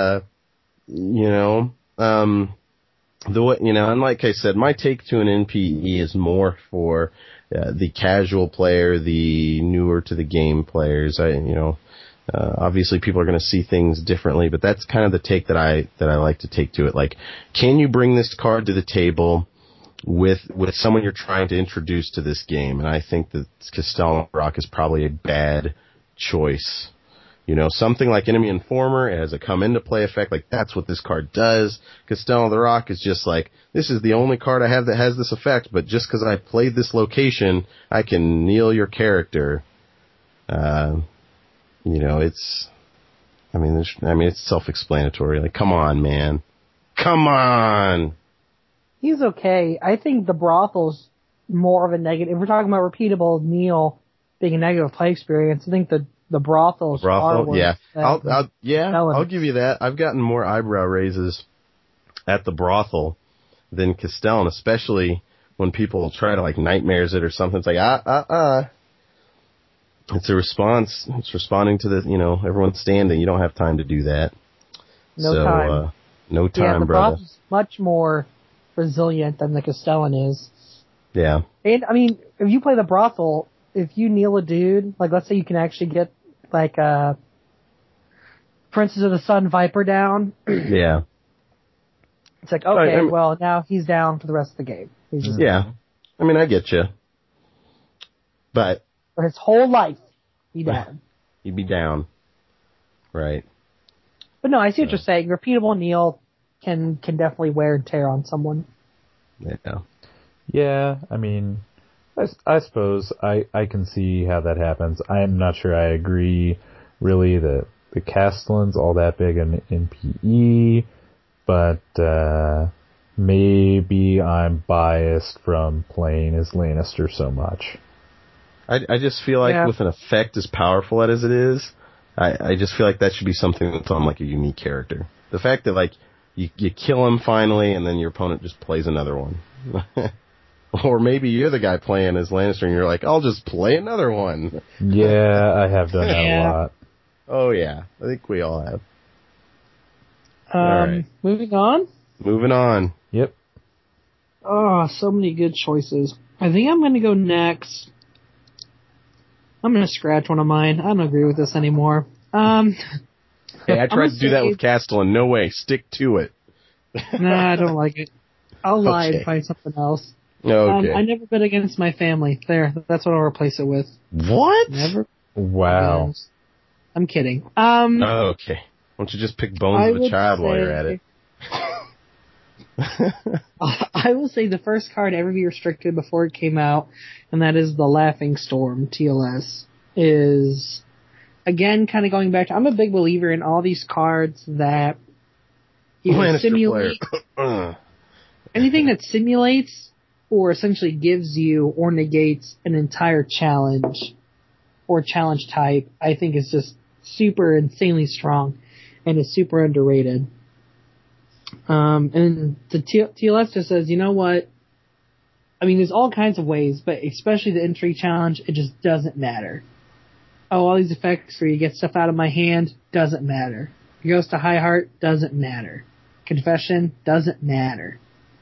and like I said, my take to an NPE is more for the casual player, the newer to the game players. Obviously people are going to see things differently, but that's kind of the take that I like to take to it. Like, can you bring this card to the table with someone you're trying to introduce to this game, and I think that Castellan Rock is probably a bad choice. You know, something like Enemy Informer, it has a come into play effect, like that's what this card does. Castellan the Rock is just like, this is the only card I have that has this effect, but just because I played this location, I can kneel your character. You know, it's self-explanatory. Like, come on, man. Come on! He's okay. I think the Brothel's more of a negative. If we're talking about repeatable Neil being a negative play experience, I think the Brothel's far worse. Yeah. I'll give you that. I've gotten more eyebrow raises at the Brothel than Castellan, especially when people try to like nightmares it or something. It's like, It's a response. It's responding to the, you know, everyone's standing. You don't have time to do that. No time. No time, the brother. Brothel's much more resilient than the Castellan is. Yeah. And, I mean, if you play the Brothel, if you kneel a dude, like, let's say you can actually get, like, Princess of the Sun Viper down. Yeah. It's like, okay, well, now he's down for the rest of the game. He's just down. I mean, I get you. But for his whole life, he'd down. He'd be down. Right. But no, I see what you're saying. Repeatable kneel can definitely wear and tear on someone. Yeah. Yeah, I mean, I suppose I can see how that happens. I'm not sure I agree, really, that the Castellan's all that big in PE, but maybe I'm biased from playing as Lannister so much. I just feel like with an effect as powerful as it is, I just feel like that should be something that's on like a unique character. The fact that like you kill him finally and then your opponent just plays another one. Or maybe you're the guy playing as Lannister and you're like, I'll just play another one. Yeah, I have done that a lot. Oh yeah, I think we all have. All right. Moving on? Moving on. Yep. Oh, so many good choices. I think I'm going to go next. I'm going to scratch one of mine. I don't agree with this anymore. Hey, I tried to do that with Castellan. No way. Stick to it. Nah, I don't like it. I'll lie and find something else. Okay. I never bet against my family. There, that's what I'll replace it with. What? Never. Wow. I'm kidding. Okay. Why don't you just pick Bones of a Child while you're at it? I will say the first card to ever be restricted before it came out, and that is the Laughing Storm TLS, is, again, kind of going back to, I'm a big believer in all these cards that either simulate anything that simulates or essentially gives you or negates an entire challenge or challenge type, I think is just super insanely strong and is super underrated. And the TLS just says, you know what? I mean, there's all kinds of ways, but especially the intrigue challenge, it just doesn't matter. Oh, all these effects where you get stuff out of my hand, doesn't matter. It goes to High Heart, doesn't matter. Confession, doesn't matter.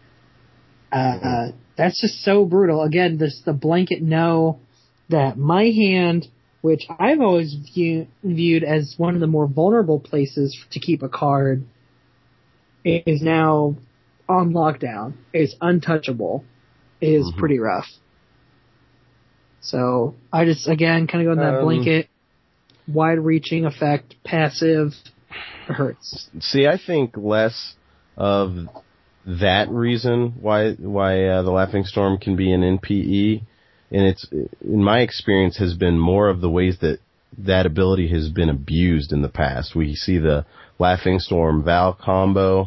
That's just so brutal. Again, there's the blanket no that my hand, which I've always viewed as one of the more vulnerable places to keep a card, is now on lockdown. It's untouchable. It is pretty rough. So I just, again, kind of go in that blanket, wide-reaching effect, passive. It hurts. See, I think less of that reason why the Laughing Storm can be an NPE, and it's, in my experience, has been more of the ways that ability has been abused in the past. We see the Laughing Storm Val combo.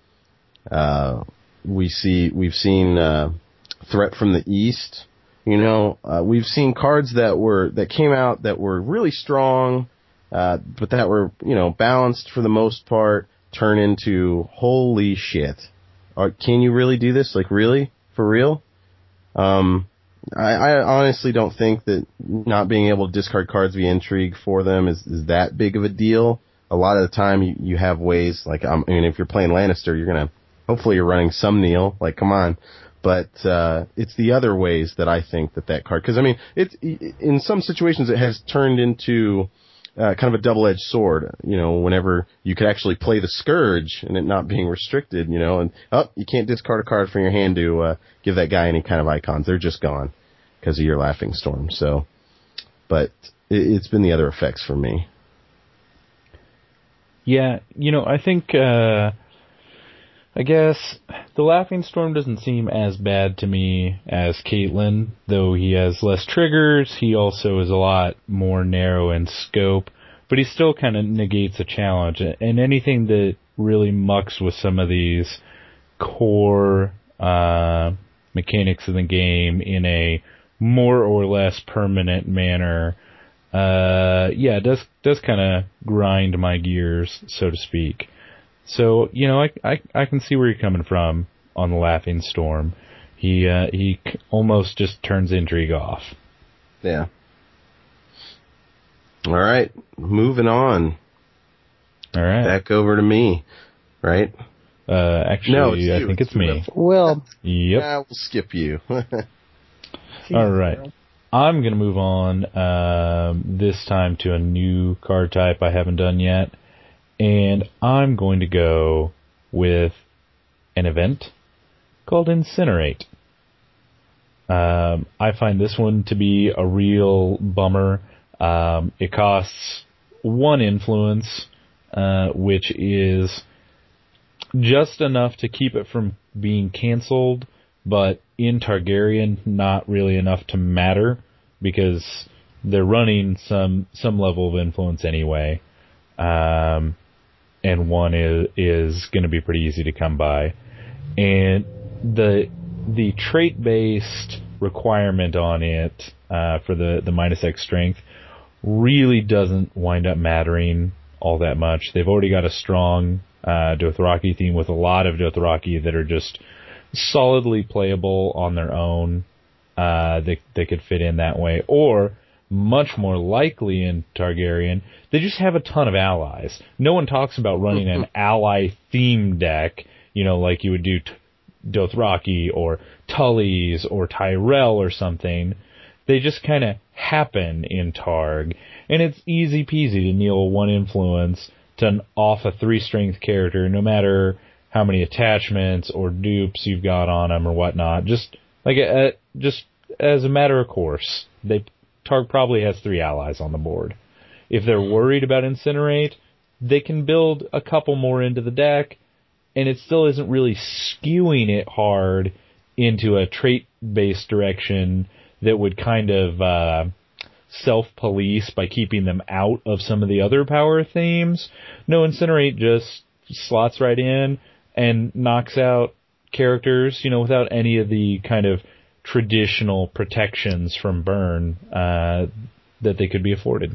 We've seen Threat from the East. You know, we've seen cards that came out that were really strong, but that were, you know, balanced for the most part, turn into holy shit. Can you really do this? Like, really? For real? I honestly don't think that not being able to discard cards via intrigue for them is that big of a deal. A lot of the time you have ways, like, I mean, if you're playing Lannister, hopefully you're running some Neil, like, come on. But, it's the other ways that I think that card, cause I mean, in some situations it has turned into kind of a double-edged sword, whenever you could actually play the Scourge and it not being restricted, and, you can't discard a card from your hand to give that guy any kind of icons. They're just gone because of your Laughing Storm. So, but it's been the other effects for me. Yeah, I think, I guess the Laughing Storm doesn't seem as bad to me as Caitlyn, though he has less triggers. He also is a lot more narrow in scope, but he still kind of negates a challenge. And anything that really mucks with some of these core mechanics of the game in a more or less permanent manner, does kind of grind my gears, so to speak. So, I can see where you're coming from on the Laughing Storm. He almost just turns Intrigue off. Yeah. All right, moving on. All right. Back over to me, right? Actually, no, it's I think it's me. Will. Yep. We'll skip you. All right. I'm going to move on this time to a new card type I haven't done yet. And I'm going to go with an event called Incinerate. I find this one to be a real bummer. It costs 1 influence, which is just enough to keep it from being canceled, but in Targaryen, not really enough to matter, because they're running some level of influence anyway. And 1 is going to be pretty easy to come by. And the trait-based requirement on it for the -X strength really doesn't wind up mattering all that much. They've already got a strong Dothraki theme with a lot of Dothraki that are just solidly playable on their own. They could fit in that way. Or, much more likely in Targaryen, they just have a ton of allies. No one talks about running an ally theme deck, like you would do Dothraki or Tullys or Tyrell or something. They just kind of happen in Targ, and it's easy peasy to kneel 1 influence to off a 3 strength character, no matter how many attachments or dupes you've got on them or whatnot. Just as a matter of course, Targ probably has 3 allies on the board. If they're worried about Incinerate, they can build a couple more into the deck, and it still isn't really skewing it hard into a trait-based direction that would kind of self-police by keeping them out of some of the other power themes. No, Incinerate just slots right in and knocks out characters, without any of the kind of traditional protections from burn that they could be afforded.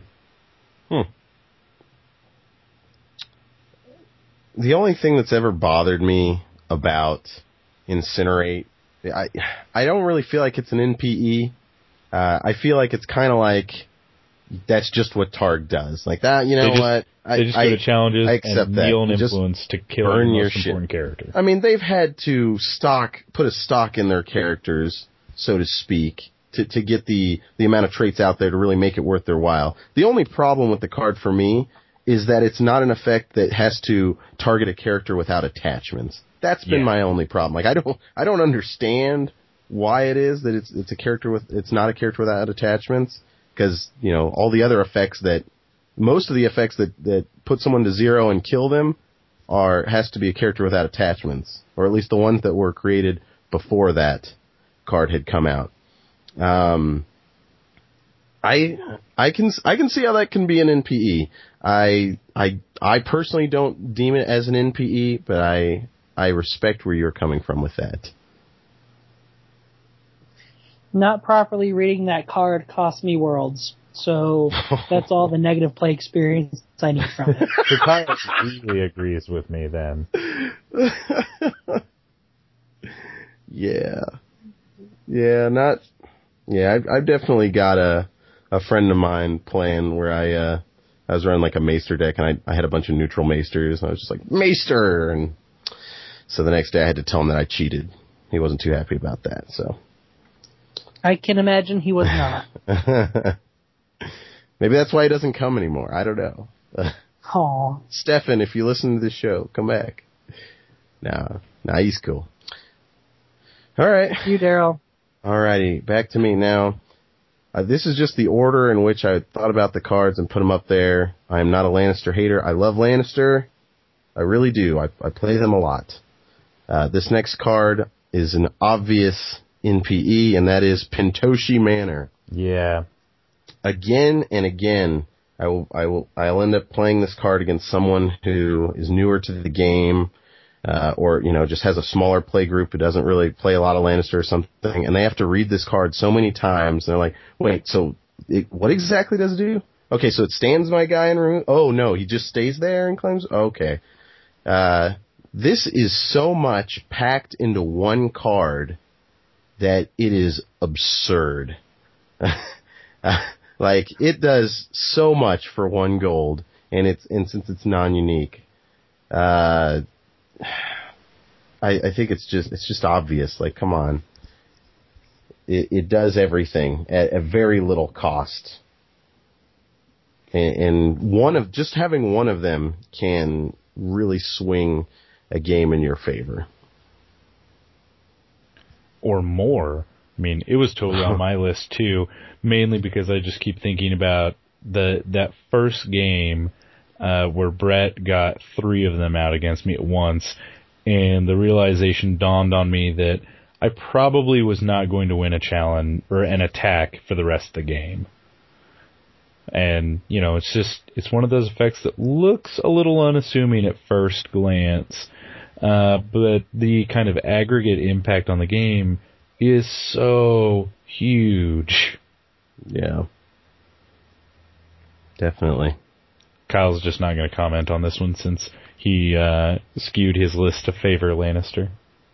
The only thing that's ever bothered me about Incinerate, I don't really feel like it's an NPE. I feel like it's kind of like that's just what Targ does. Like that, They just go to challenges and kneel an just influence to kill the most important character. I mean, they've had to put a stock in their characters, so to speak, to get the amount of traits out there to really make it worth their while. The only problem with the card for me is that it's not an effect that has to target a character without attachments. That's been my only problem. Like I don't understand why it is that it's not a character without attachments, because all the other effects most of the effects that put someone to 0 and kill them has to be a character without attachments, or at least the ones that were created before that card had come out. I can see how that can be an NPE. I personally don't deem it as an NPE, but I respect where you're coming from with that. Not properly reading that card cost me worlds. So that's all the negative play experience I need from it. So Kyle really agrees with me then. I've definitely got a friend of mine playing where I was running like a Maester deck, and I had a bunch of neutral Maesters, and I was just like, Maester! And so the next day I had to tell him that I cheated. He wasn't too happy about that, so. I can imagine he was not. Maybe that's why he doesn't come anymore. I don't know. Aw. Stefan, if you listen to this show, come back. Nah, he's cool. All right. You, Daryl. All righty, back to me now. This is just the order in which I thought about the cards and put them up there. I am not a Lannister hater. I love Lannister. I really do. I play them a lot. This next card is an obvious NPE, and that is Pentoshi Manor. Yeah. Again and again, I'll end up playing this card against someone who is newer to the game, or, just has a smaller play group who doesn't really play a lot of Lannister or something, and they have to read this card so many times, and they're like, wait, so what exactly does it do? Okay, so it stands my guy in room? Oh, no, he just stays there and claims? Okay. This is so much packed into one card that it is absurd. Like, it does so much for 1 gold, and since it's non-unique, I think it's just obvious. Like, come on. It does everything at a very little cost. And just having one of them can really swing a game in your favor. Or more. I mean, it was totally on my list too, mainly because I just keep thinking about that first game where Brett got 3 of them out against me at once, and the realization dawned on me that I probably was not going to win a challenge or an attack for the rest of the game. And, it's one of those effects that looks a little unassuming at first glance, but the kind of aggregate impact on the game is so huge. Yeah. Definitely. Kyle's just not going to comment on this one since he skewed his list to favor Lannister.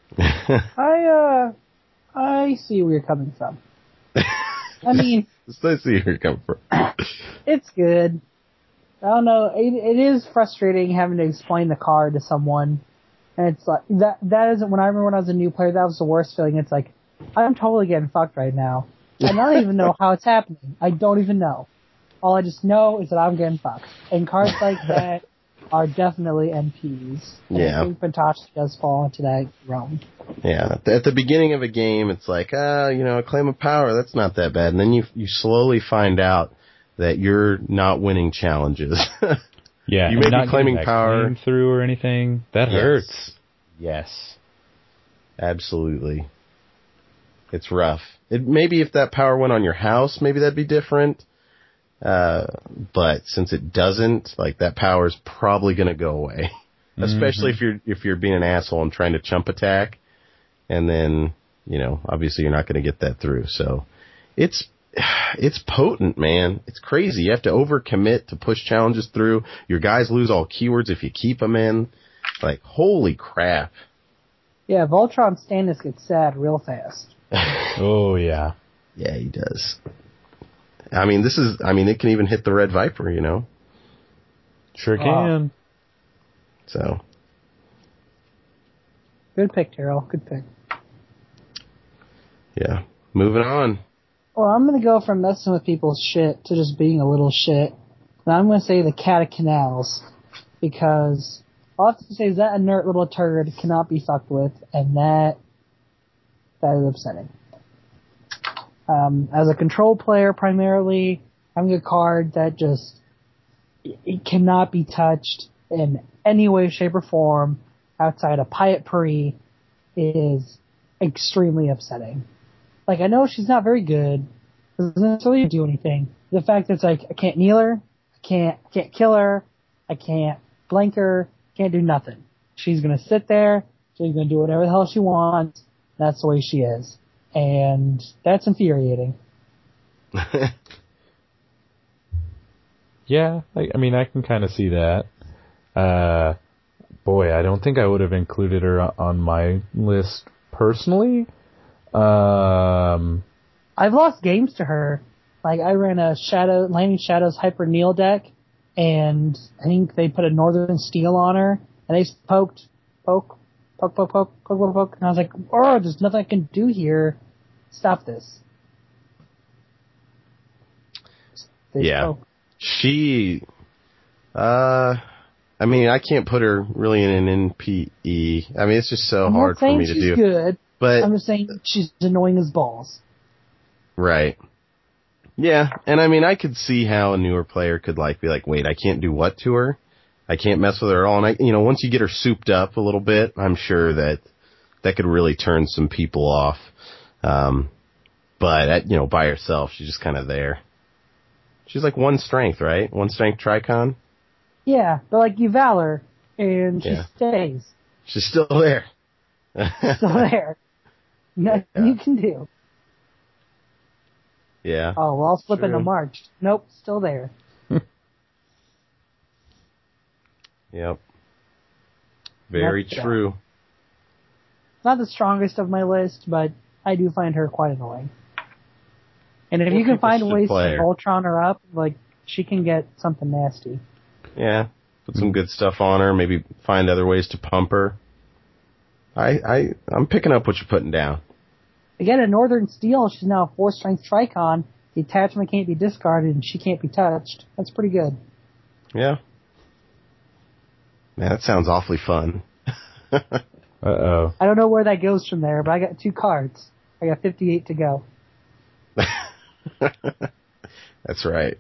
I see where you're coming from. I mean, I see where you're coming from. It's good. I don't know. It is frustrating having to explain the card to someone, and it's like that isn't. When I remember when I was a new player, that was the worst feeling. It's like I'm totally getting fucked right now, and I don't even know how it's happening. I don't even know. All I just know is that I'm getting fucked, and cards like that are definitely NPs. Yeah. I think Pentoshi does fall into that realm. Yeah. At the beginning of a game, it's like, a claim of power, that's not that bad. And then you slowly find out that you're not winning challenges. Yeah. You may not be claiming power claim through or anything. That hurts. Yes. Absolutely. It's rough. Maybe if that power went on your house, maybe that'd be different. But since it doesn't, like, that power is probably going to go away. Especially if you're being an asshole and trying to chump attack, and then, obviously you're not going to get that through. So it's potent, man. It's crazy. You have to overcommit to push challenges through. Your guys lose all keywords if you keep them in. Like, holy crap. Yeah, Voltron Stannis gets sad real fast. Oh, yeah. Yeah, he does. It can even hit the Red Viper, Sure can. So. Good pick, Terrell. Good pick. Yeah. Moving on. Well, I'm going to go from messing with people's shit to just being a little shit. And I'm going to say the Cat of Canals. Because all I have to say is that inert little turd cannot be fucked with. And that is upsetting. As a control player, primarily, having a card that just it cannot be touched in any way, shape, or form outside of Pyat Puri is extremely upsetting. Like, I know she's not very good, doesn't necessarily do anything. The fact that it's like, I can't kneel her, I can't kill her, I can't blank her, can't do nothing. She's gonna sit there, she's gonna do whatever the hell she wants, that's the way she is. And that's infuriating. Yeah, I can kind of see that. Boy, I don't think I would have included her on my list personally. I've lost games to her. Like, I ran a Landing Shadows Hyper Kneel deck, and I think they put a Northern Steel on her, and they poke, and I was like, oh, there's nothing I can do here. Stop this. They spoke. She, I mean, I can't put her really in an NPE. I mean, it's just so hard for me to do. I'm not saying she's good. But I'm just saying she's annoying as balls. Right. Yeah, and I mean, I could see how a newer player could be like, wait, I can't do what to her? I can't mess with her at all. And once you get her souped up a little bit, I'm sure that could really turn some people off. But by herself, she's just kind of there. She's like one strength, right? One strength Tricon? Yeah, but you Valor, and she stays. She's still there. Still there. Nothing you can do. Yeah. Oh, well, I'll slip into March. Nope, still there. Yep. Very true. Not the strongest of my list, but I do find her quite annoying. And if you can find ways to Voltron her up, she can get something nasty. Yeah. Put some good stuff on her, maybe find other ways to pump her. I'm picking up what you're putting down. Again, in Northern Steel, she's now a 4-strength Tricon. The attachment can't be discarded, and she can't be touched. That's pretty good. Yeah. Man, that sounds awfully fun. Uh-oh. I don't know where that goes from there, but I got 2 cards. I got 58 to go. That's right.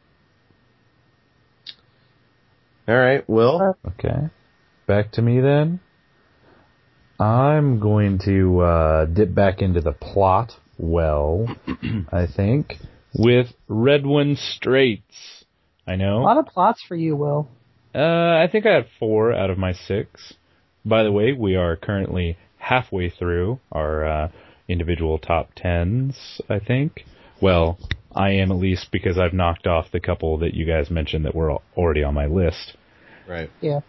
All right, Will. Okay. Back to me then. I'm going to dip back into the plot I think, with Redwind Straits. I know. A lot of plots for you, Will. I think I had 4 out of my 6. By the way, we are currently halfway through our individual top 10s, I think. Well, I am at least, because I've knocked off the couple that you guys mentioned that were already on my list. Right. Yeah.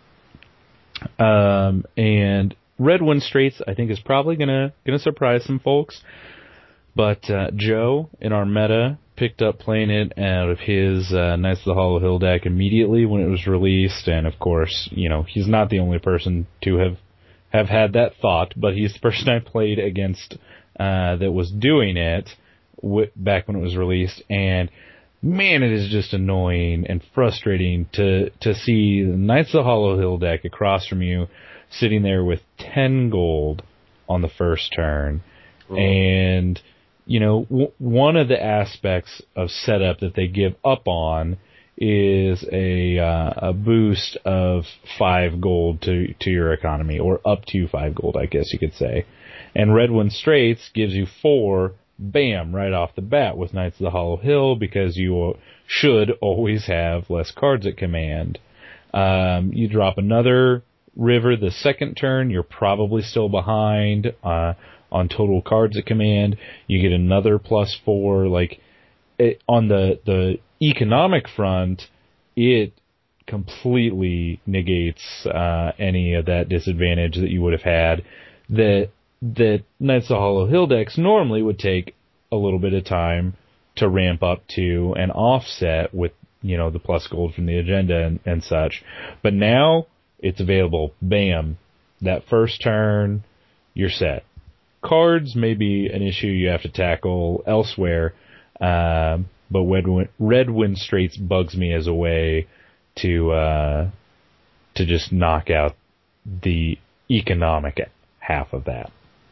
And Redwind Straits, I think, is probably gonna surprise some folks. But Joe, in our meta, picked up playing it out of his Knights of the Hollow Hill deck immediately when it was released. And, of course, he's not the only person to have had that thought, but he's the person I played against that was doing it back when it was released. And, man, it is just annoying and frustrating to see the Knights of the Hollow Hill deck across from you sitting there with 10 gold on the first turn. And, one of the aspects of setup that they give up on is a boost of 5 gold to your economy, or up to 5 gold, I guess you could say. And Redwind Straits gives you 4, bam, right off the bat with Knights of the Hollow Hill, because you should always have less cards at command. You drop another river the second turn, you're probably still behind on total cards at command. You get another +4. On the economic front, it completely negates any of that disadvantage that you would have had. That Knights of the Hollow Hill decks normally would take a little bit of time to ramp up to and offset with the plus gold from the agenda and such. But now it's available. Bam. That first turn, you're set. Cards may be an issue you have to tackle elsewhere, but Redwind Straits bugs me as a way to just knock out the economic half of that.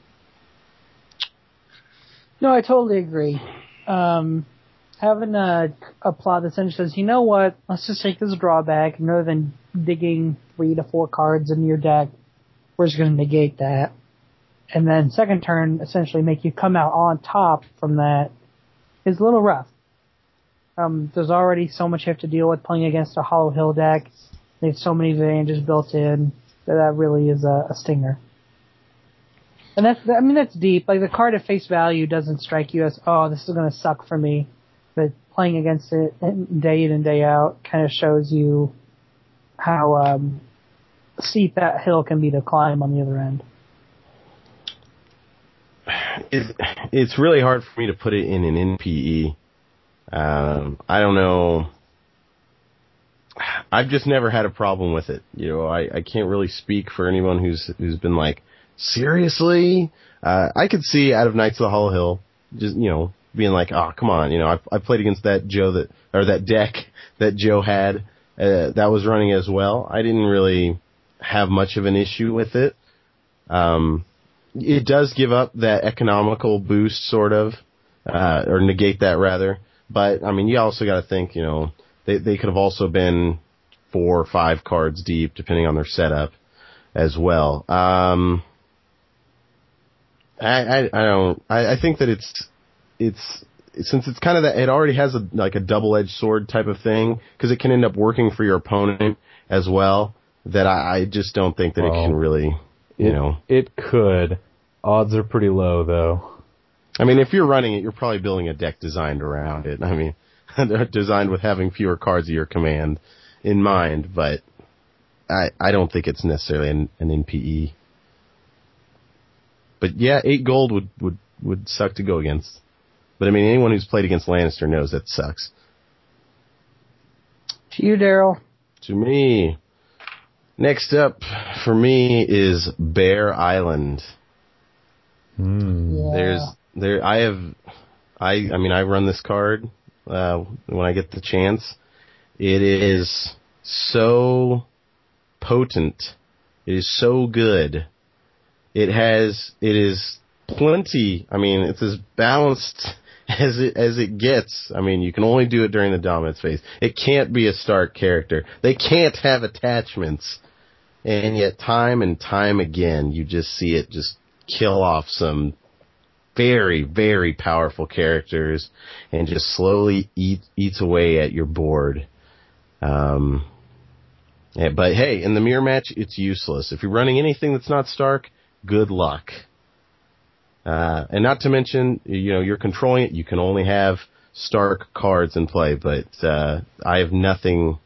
No, I totally agree. Having a plot that essentially says, you know what, let's just take this drawback, and rather than digging 3 to 4 cards into your deck, we're just going to negate that. And then second turn, essentially make you come out on top from that, is a little rough. There's already so much you have to deal with playing against a Hollow Hill deck. They have so many advantages built in that really is a stinger. And that's deep. The card at face value doesn't strike you as, oh, this is going to suck for me. But playing against it day in and day out kind of shows you how steep that hill can be to climb on the other end. It's really hard for me to put it in an NPE. I don't know. I've just never had a problem with it. I can't really speak for anyone who's been like, seriously? I could see out of Knights of the Hollow Hill, just, being like, oh, come on, I played against that deck that Joe had that was running as well. I didn't really have much of an issue with it. It does give up that economical boost, sort of, or negate that rather. But I mean, you also got to think, they could have also been 4 or 5 cards deep, depending on their setup as well. I think that it's since it's kind of that, it already has a double-edged sword type of thing, because it can end up working for your opponent as well, that I just don't think that it can really, It could. Odds are pretty low, though. I mean, if you're running it, you're probably building a deck designed around it. I mean, designed with having fewer cards at your command in mind, but I don't think it's necessarily an NPE. But yeah, 8 gold would suck to go against. But I mean, anyone who's played against Lannister knows that sucks. To you, Daryl. To me. Next up for me is Bear Island. Yeah. I run this card when I get the chance. It is so potent. It is so good. It is plenty. I mean, it's as balanced as it gets. I mean, you can only do it during the dominance phase. It can't be a Stark character. They can't have attachments. And yet time and time again, you just see it just kill off some very, very powerful characters and just slowly eats away at your board. But hey, in the mirror match, it's useless. If you're running anything that's not Stark, good luck. And not to mention, you're controlling it. You can only have Stark cards in play, but I have nothing.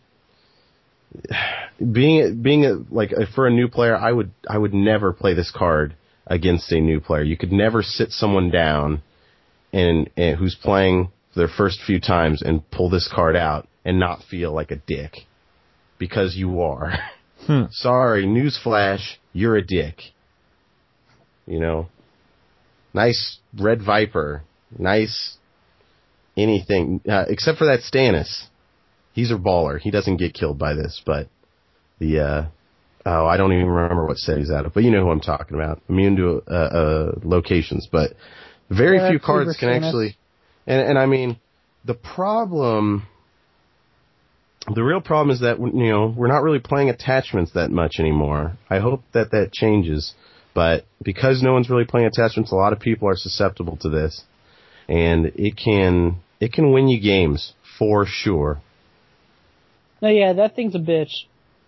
For a new player, I would never play this card against a new player. You could never sit someone down and who's playing their first few times and pull this card out and not feel like a dick, because you are. Sorry, newsflash, you're a dick. Nice Red Viper, nice anything, except for that Stannis. He's a baller. He doesn't get killed by this, but I don't even remember what set he's out of, but you know who I'm talking about. Immune to locations, but very few cards can actually. And I mean, the real problem is that we're not really playing attachments that much anymore. I hope that changes, but because no one's really playing attachments, a lot of people are susceptible to this, and it can win you games for sure. No, yeah, that thing's a bitch.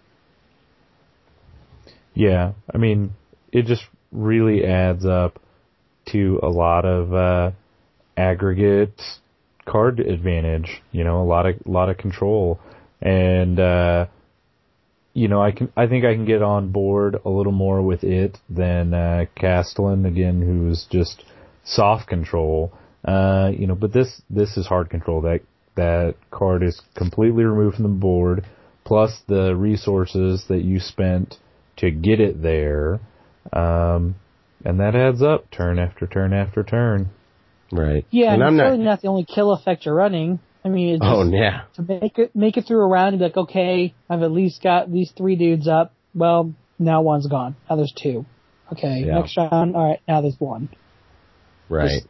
Yeah, I mean, it just really adds up to a lot of aggregate card advantage. A lot of control, and I think I can get on board a little more with it than Castellan, again, who's just soft control. But this is hard control. That card is completely removed from the board, plus the resources that you spent to get it there, and that adds up turn after turn after turn. Right. Yeah, and it's really not the only kill effect you're running. I mean, it's just to make it through a round and be like, okay, I've at least got these 3 dudes up. Well, now one's gone. Now there's 2. Okay, next round, all right, now there's 1. Right.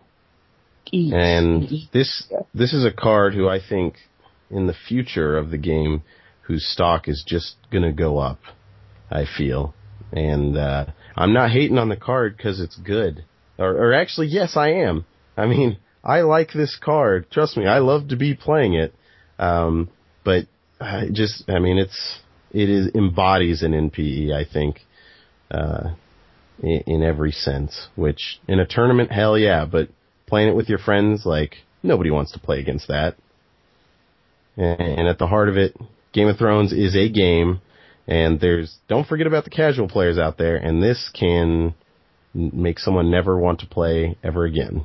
This is a card who I think in the future of the game, whose stock is just going to go up, I feel. And I'm not hating on the card because it's good. Or actually, yes, I am. I mean, I like this card. Trust me, I love to be playing it. But it embodies an NPE, I think, in every sense. Which, in a tournament, hell yeah, but playing it with your friends, nobody wants to play against that. And at the heart of it, Game of Thrones is a game, and don't forget about the casual players out there, and this can make someone never want to play ever again.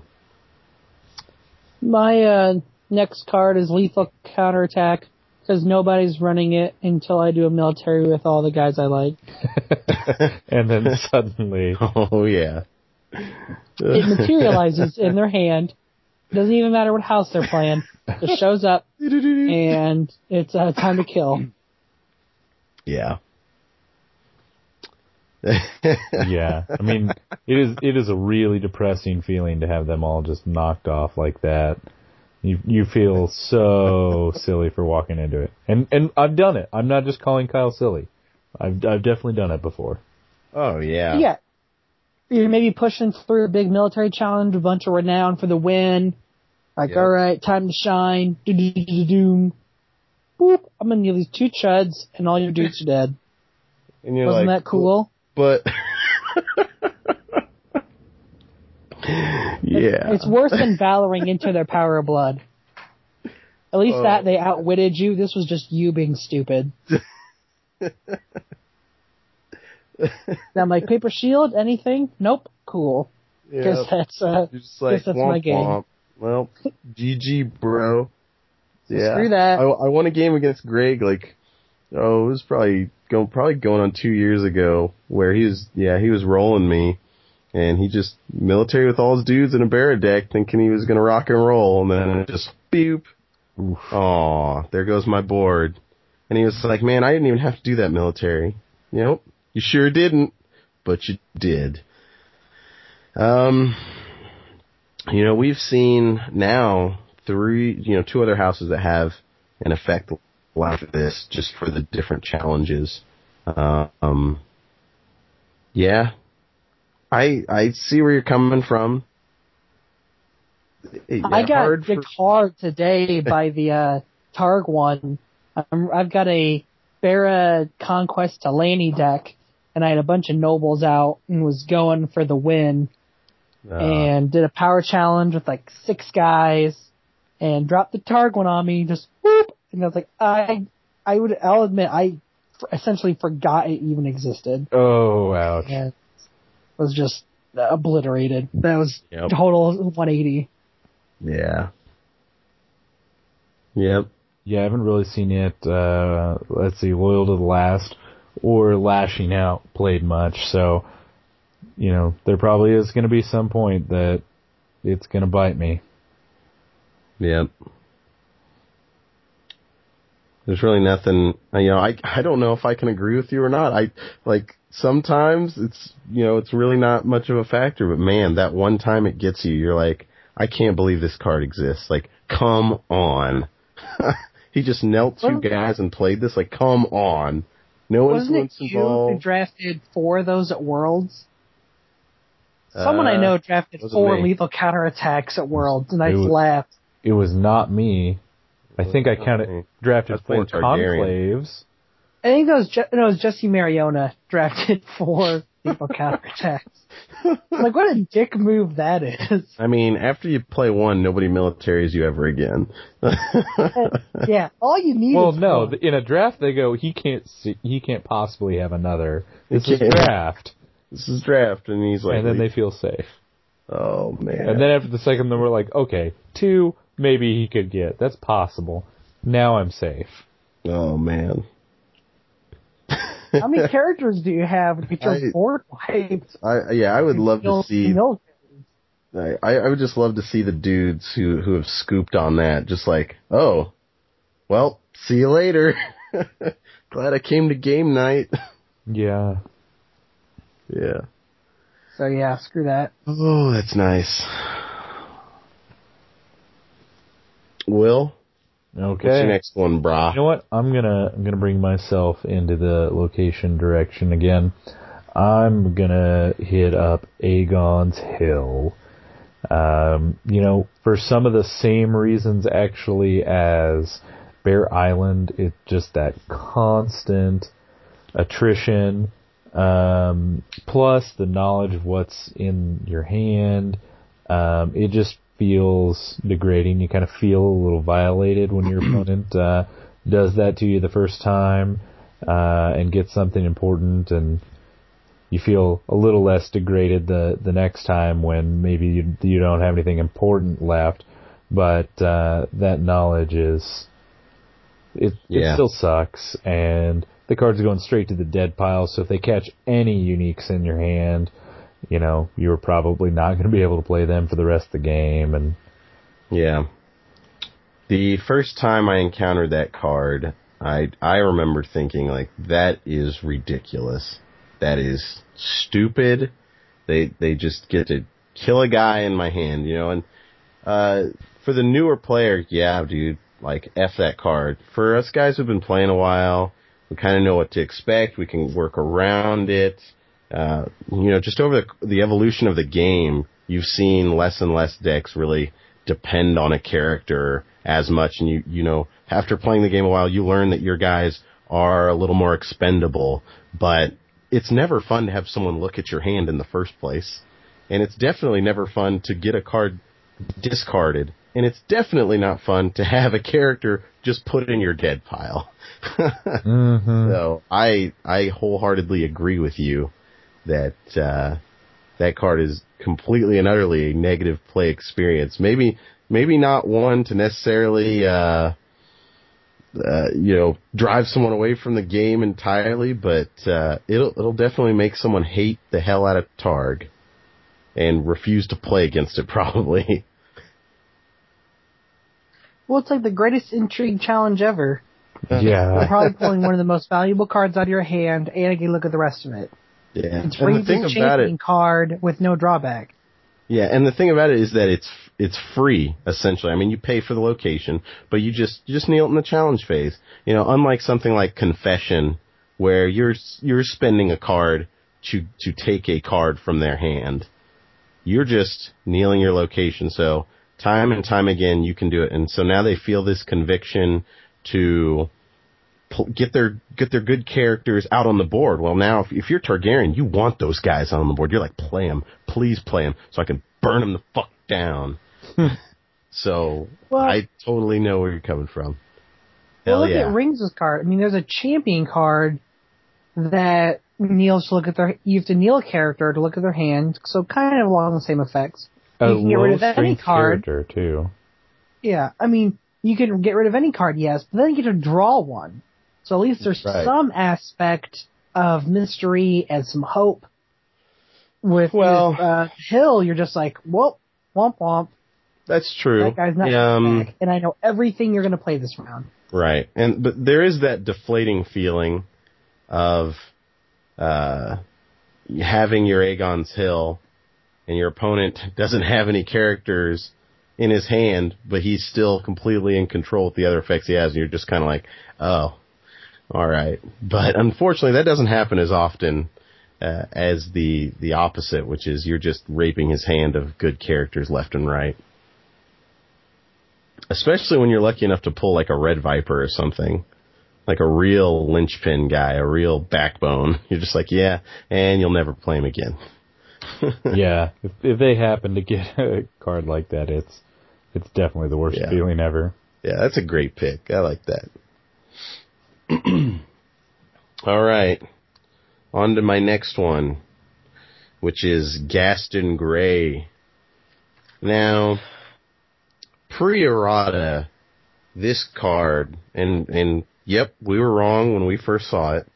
My next card is Lethal Counterattack, because nobody's running it until I do a military with all the guys I like. And then suddenly... Oh, yeah. It materializes in their hand, Doesn't even matter what house they're playing. Just shows up, and it's time to kill. Yeah. Yeah, I mean, it is a really depressing feeling to have them all just knocked off like that. You feel so silly for walking into it, and I've done it. I'm not just calling Kyle silly. I've definitely done it before. Oh yeah. Yeah. You're maybe pushing through a big military challenge, a bunch of renown for the win. Like, Yep. all right, time to shine. Doom. Boop. I'm gonna give these 2 chuds, and all your dudes are dead. And you're Wasn't like, that cool? But yeah, It's worse than valoring into their power of blood. At least that they outwitted you. This was just you being stupid. I'm like, paper shield, anything? Nope. Cool. yeah. Guess that's You're just like, guess that's my womp game. womp. Well, GG, bro. Yeah. Screw that. I won a game against Greg. Like, it was probably going on 2 years ago, where he was rolling me, and he just military with all his dudes in a Barra deck, thinking he was gonna rock and roll, and then it just boop. Aw, there goes my board. And he was like, man, I didn't even have to do that military. Nope, you sure didn't, but you did. We've seen now 2 other houses that have an effect like this, just for the different challenges. Yeah, I see where you're coming from. I got dicked hard today by the Targ one. I've got a Barra Conquest to Lanny deck, and I had a bunch of nobles out and was going for the win. And did a power challenge with like 6 guys, and dropped the Targ one on me, just whoop. And I was like, I'll admit, I essentially forgot it even existed. Oh, ouch. And it was just obliterated. That was total 180. Yeah. Yep. Yeah, I haven't really seen it, let's see, Loyal to the Last or Lashing Out played much, so, there probably is going to be some point that it's going to bite me. Yep. There's really nothing, I don't know if I can agree with you or not. Sometimes it's really not much of a factor, but man, that one time it gets you, you're like, I can't believe this card exists. Like, come on. He just knelt 2 guys and played this, like, come on. No influence involved. Wasn't it you who drafted 4 of those at Worlds? Someone I know drafted 4 lethal counterattacks at Worlds, and I laughed. It was not me. I think I drafted 4 Conclaves. I think it was Jesse Mariona drafted 4 lethal counterattacks. Like, what a dick move that is. I mean, after you play 1, nobody militaries you ever again. Yeah, all you need is one. In a draft they go, he can't possibly have another. This is draft. This is draft, and he's like... And then they feel safe. Oh, man. And then after the second, then we're like, okay, 2, maybe he could get. That's possible. Now I'm safe. Oh, man. How many characters do you have to get your board wiped? I would love to see... I would just love to see the dudes who have scooped on that. Just like, oh, well, see you later. Glad I came to game night. Yeah. Yeah. So yeah, screw that. Oh, that's nice. Will? Okay. What's your next one, brah? You know what? I'm gonna bring myself into the location direction again. I'm gonna hit up Aegon's Hill. For some of the same reasons actually as Bear Island, it's just that constant attrition, plus the knowledge of what's in your hand. It just feels degrading. You kind of feel a little violated when your opponent does that to you the first time and gets something important, and you feel a little less degraded the next time when maybe you don't have anything important left. But that knowledge it still sucks, and the cards are going straight to the dead pile, so if they catch any uniques in your hand, you're probably not going to be able to play them for the rest of the game, and Yeah. The first time I encountered that card, I remember thinking, like, that is ridiculous. That is stupid. They just get to kill a guy in my hand, you know, and for the newer player, yeah, dude, like, F that card. For us guys who've been playing a while, we kind of know what to expect. We can work around it. You know, just over the evolution of the game, you've seen less and less decks really depend on a character as much, and you know, after playing the game a while, you learn that your guys are a little more expendable, but it's never fun to have someone look at your hand in the first place, and it's definitely never fun to get a card discarded, and it's definitely not fun to have a character just put in your dead pile. So I wholeheartedly agree with you that that card is completely and utterly a negative play experience. Maybe not one to necessarily you know, drive someone away from the game entirely, but it'll definitely make someone hate the hell out of Targ and refuse to play against it, probably. Well, it's like the greatest intrigue challenge ever. Yeah. You're probably pulling one of the most valuable cards out of your hand, and you can look at the rest of it. Yeah. It's free champion card with no drawback. Yeah, and the thing about it is that it's free, essentially. I mean, you pay for the location, but you just kneel it in the challenge phase. You know, unlike something like Confession, where you're spending a card to take a card from their hand. You're just kneeling your location. So time and time again, you can do it. And so now they feel this conviction to get their good characters out on the board. Well, now if you're Targaryen, you want those guys on the board. You're like, play them, please play them, so I can burn them the fuck down. So I totally know where you're coming from. Well, look at Rings' card. I mean, there's a champion card that kneels to look at their. You have to kneel a character to look at their hand, so kind of along the same effects. You can get rid of any card character too. Yeah, I mean, you can get rid of any card, yes, but then you get to draw one. So at least there's some aspect of mystery and some hope. With Hill, you're just like, whoop, womp womp. That's true. That guy's not coming back, and I know everything you're going to play this round. Right, but there is that deflating feeling of having your Aegon's Hill, and your opponent doesn't have any characters in his hand, but he's still completely in control with the other effects he has, and you're just kind of like, oh. All right, but unfortunately, that doesn't happen as often as the opposite, which is you're just raping his hand of good characters left and right. Especially when you're lucky enough to pull like a Red Viper or something, like a real linchpin guy, a real backbone. You're just like, yeah, and you'll never play him again. Yeah, if they happen to get a card like that, it's definitely the worst feeling ever. Yeah, that's a great pick. I like that. All right, on to my next one, which is Gaston Grey. Now, pre-errata, this card, and yep, we were wrong when we first saw it.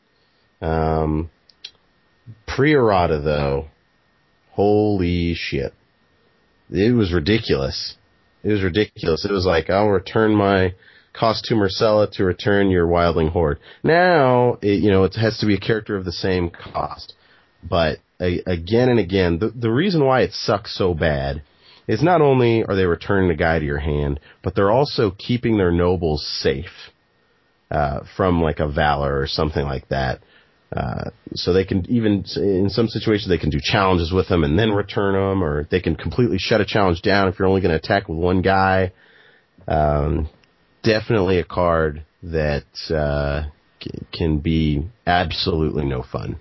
Pre-errata, though, holy shit. It was ridiculous. It was like, I'll return my Costume Marcella to return your Wildling Horde. Now, it has to be a character of the same cost. But again and again, the reason why it sucks so bad is not only are they returning the guy to your hand, but they're also keeping their nobles safe from like a Valor or something like that. So they can even, in some situations, they can do challenges with them and then return them, or they can completely shut a challenge down if you're only going to attack with one guy. Definitely a card that can be absolutely no fun.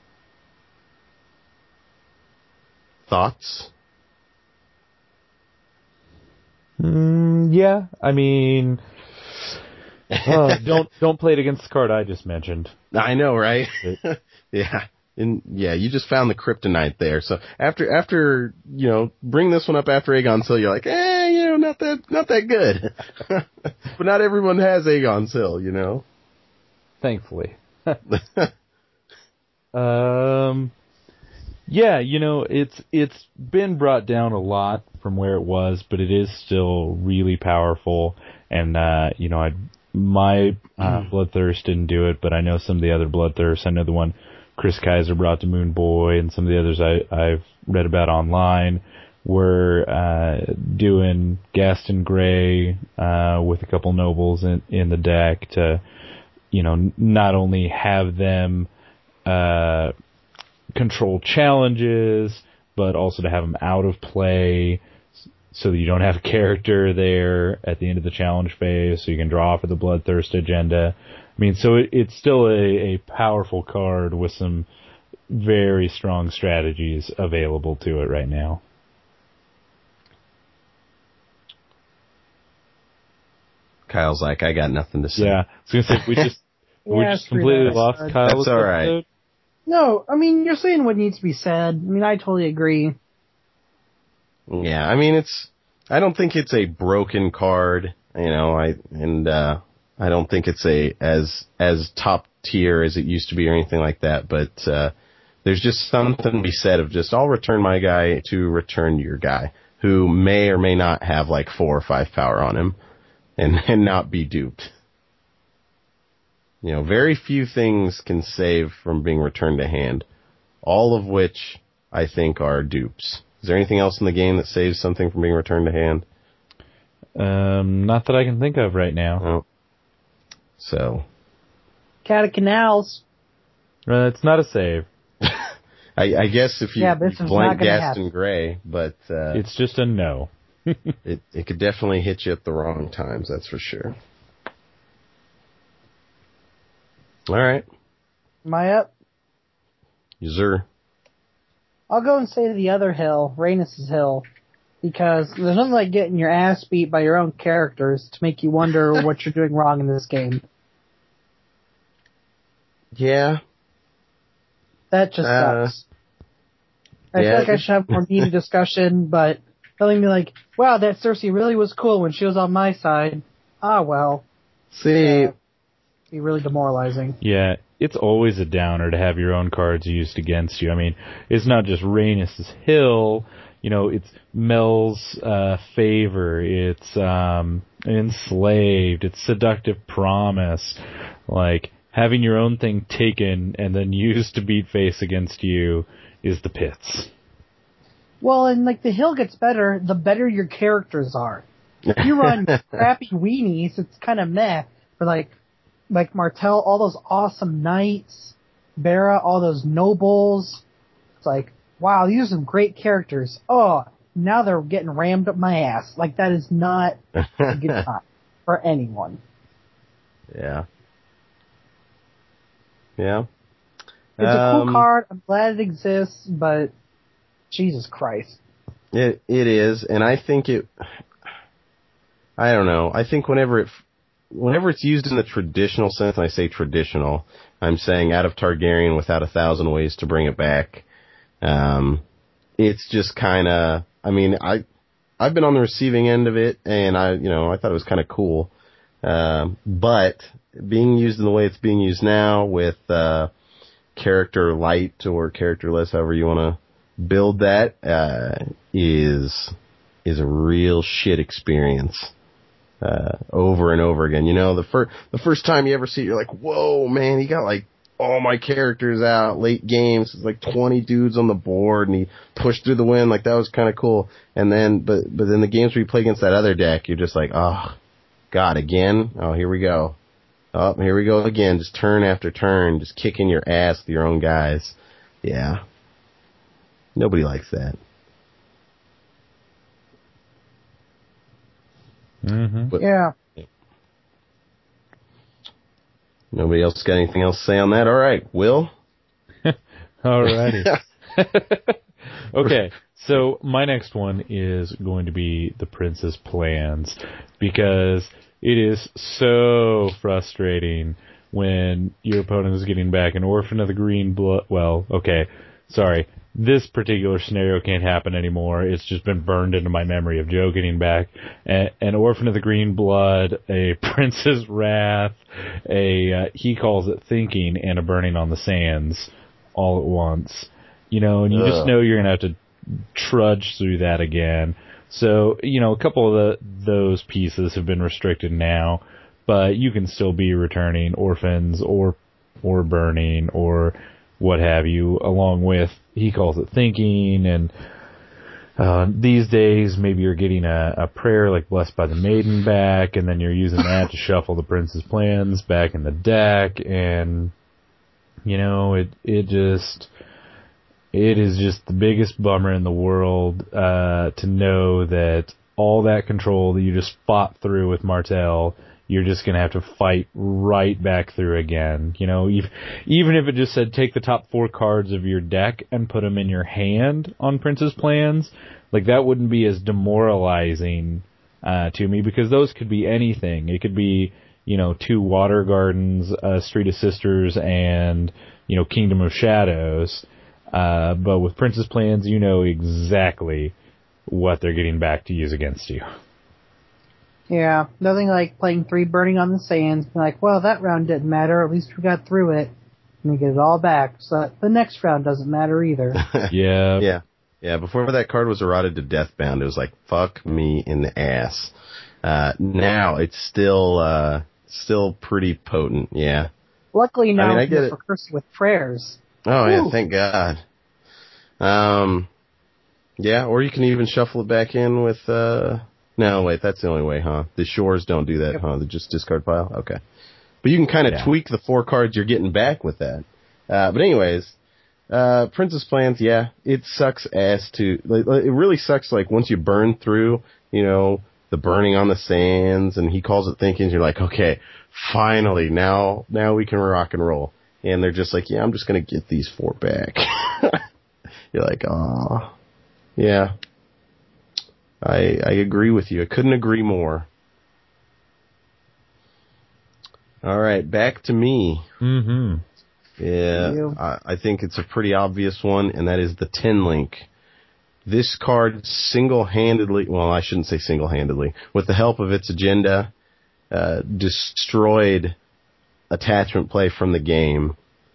Thoughts? Yeah, I mean, don't play it against the card I just mentioned. I know, right? Yeah. You just found the kryptonite there. So after bring this one up after Aegon's Hill, you're like, not that good. But not everyone has Aegon's Hill, Thankfully. Yeah, it's been brought down a lot from where it was, but it is still really powerful. And my Bloodthirst didn't do it, but I know some of the other Bloodthirsts. I know the one Chris Kaiser brought to Moon Boy, and some of the others I've read about online were doing Gaston Grey with a couple nobles in the deck to, not only have them control challenges, but also to have them out of play so that you don't have a character there at the end of the challenge phase, so you can draw for the Bloodthirst agenda. I mean, so it's still a powerful card with some very strong strategies available to it right now. Kyle's like, I got nothing to say. Yeah, I was going to say, we just completely lost Kyle. That's all right. No, I mean, you're saying what needs to be said. I mean, I totally agree. Yeah, I mean, I don't think it's a broken card, I don't think it's as top tier as it used to be or anything like that, but there's just something to be said of just, I'll return my guy to return your guy, who may or may not have like 4 or 5 power on him, and not be duped. Very few things can save from being returned to hand, all of which I think are dupes. Is there anything else in the game that saves something from being returned to hand? Not that I can think of right now. Oh. So. Cat of Canals. It's not a save. I guess if you blank Gaston Grey, but it's just a no. it could definitely hit you at the wrong times, that's for sure. All right. Am I up? Yes, sir. I'll go and say the other hill, Rhaenys' hill, because there's nothing like getting your ass beat by your own characters to make you wonder what you're doing wrong in this game. Yeah. That just sucks. I feel like I should have more meaty discussion, but telling me like, wow, that Cersei really was cool when she was on my side. Ah, well. See. Be really demoralizing. Yeah, it's always a downer to have your own cards used against you. I mean, it's not just Rhaenys' Hill, it's Mel's Favor, it's Enslaved, it's Seductive Promise. Like, having your own thing taken and then used to beat face against you is the pits. Well, and like the hill gets better, the better your characters are. If you run crappy weenies, it's kind of meh. But like Martell, all those awesome knights, Bera, all those nobles. It's like, wow, these are some great characters. Oh, now they're getting rammed up my ass. Like, that is not a good time for anyone. Yeah. Yeah. It's a cool card. I'm glad it exists, but Jesus Christ. It is, and I think I don't know. I think whenever it's used in the traditional sense, and I say traditional, I'm saying out of Targaryen without 1,000 ways to bring it back. It's just kind of, I mean, I've been on the receiving end of it, and I thought it was kind of cool. But being used in the way it's being used now with, character light or characterless, however you want to build that, is a real shit experience. Over and over again. The first time you ever see it, you're like, whoa, man, he got like all my characters out late games. It's like 20 dudes on the board, and he pushed through the win. Like, that was kind of cool. And then, but then the games where you play against that other deck, you're just like, oh, God, again? Oh, here we go. Oh, here we go again. Just turn after turn, just kicking your ass with your own guys. Yeah. Nobody likes that. Mm-hmm. But, yeah. Nobody else got anything else to say on that? All right, Will? Alrighty. Okay, so my next one is going to be the Prince's Plans, because it is so frustrating when your opponent is getting back an Orphan of the Green Blood. Well, okay, sorry. This particular scenario can't happen anymore. It's just been burned into my memory of Joe getting back an Orphan of the Green Blood, a Prince's Wrath, he calls it Thinking, and a Burning on the Sands all at once. and you just know you're going to have to trudge through that again. So, a couple of those pieces have been restricted now, but you can still be returning orphans or burning or what have you, along with, he calls it thinking, and these days maybe you're getting a prayer like Blessed by the Maiden back, and then you're using that to shuffle the Prince's Plans back in the deck, and, it is just the biggest bummer in the world to know that all that control that you just fought through with Martell, you're just going to have to fight right back through again. Even if it just said take the top 4 cards of your deck and put them in your hand on Prince's Plans, like that wouldn't be as demoralizing to me, because those could be anything. It could be, 2 Water Gardens, Street of Sisters, and, Kingdom of Shadows. But with Prince's Plans, you know exactly what they're getting back to use against you. Yeah, nothing like playing 3 Burning on the Sands, being like, well, that round didn't matter, at least we got through it, and we get it all back, so that the next round doesn't matter either. Yeah. Yeah, before that card was eroded to Deathbound, it was like, fuck me in the ass. Now, it's still pretty potent, yeah. Luckily now, I get it. For cursing with prayers. Oh, yeah, thank God. Yeah, or you can even shuffle it back in with, no, wait, that's the only way, huh? The Shores don't do that, huh? They just discard pile? Okay. But you can kind of tweak the 4 cards you're getting back with that. But anyways, Prince's Plans, yeah, it sucks ass to, it really sucks, like, once you burn through, the Burning on the Sands, and he calls it thinking, you're like, okay, finally, now we can rock and roll. And they're just like, yeah, I'm just going to get these 4 back. You're like, aw. Yeah. I agree with you. I couldn't agree more. All right, back to me. Mm-hmm. Yeah, I think it's a pretty obvious one, and that is the Tin Link. This card single-handedly, well, I shouldn't say single-handedly, with the help of its agenda, destroyed attachment play from the game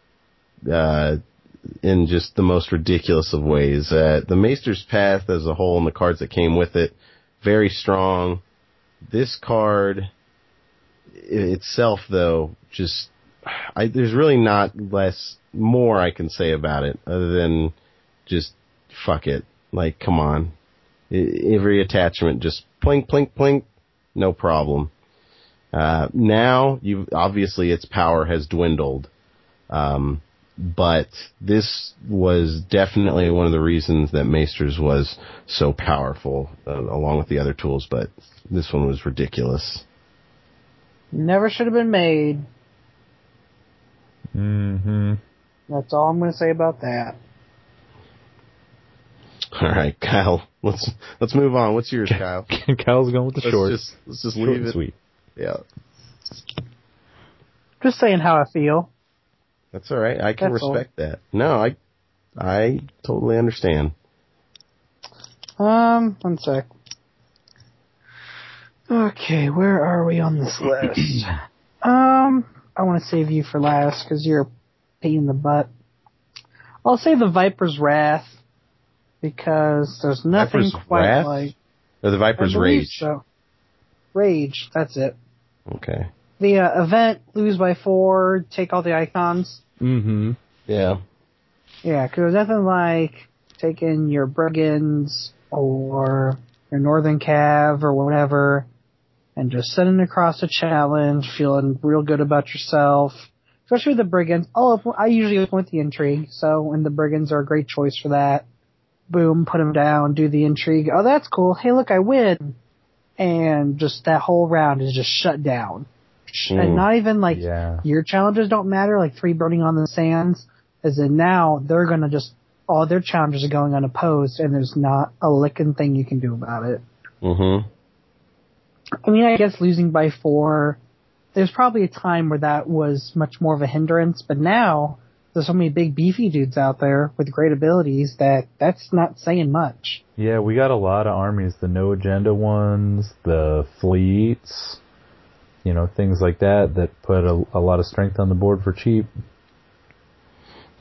in just the most ridiculous of ways. The Maester's Path as a whole and the cards that came with it, very strong. This card itself, though, just there's really not more I can say about it other than just fuck it. Like, come on. Every attachment, just plink, plink, plink, no problem. Now, obviously its power has dwindled. But this was definitely one of the reasons that Maester's was so powerful, along with the other tools, but this one was ridiculous. Never should have been made. Mm-hmm. That's all I'm going to say about that. All right, Kyle, let's move on. What's yours, Kyle? Kyle's going with the shorts. Let's just Short leave and it. Sweet. Yeah. Just saying how I feel. That's all right. I can respect that. No, I totally understand. 1 sec. Okay, where are we on this list? I want to save you for last because you're a pain in the butt. I'll say the Viper's Wrath because there's nothing Viper's quite Wrath? like. Or the Viper's Rage. So. Rage, that's it. Okay. The event, lose by 4, take all the icons. Mm-hmm. Yeah. Yeah, because there's nothing like taking your Brigands or your Northern Cav or whatever and just sitting across a challenge, feeling real good about yourself. Especially the Brigands. I usually open with the Intrigue, and the Brigands are a great choice for that. Boom, put them down, do the Intrigue. Oh, that's cool. Hey, look, I win. And just that whole round is just shut down. And not even like your challenges don't matter, like 3 Burning on the Sands, as in now they're gonna all their challenges are going unopposed and there's not a licking thing you can do about it. Mm-hmm. I mean, I guess losing by 4, there's probably a time where that was much more of a hindrance, but now there's so many big beefy dudes out there with great abilities that's not saying much. Yeah, we got a lot of armies, the no agenda ones, the fleets, things like that put a lot of strength on the board for cheap.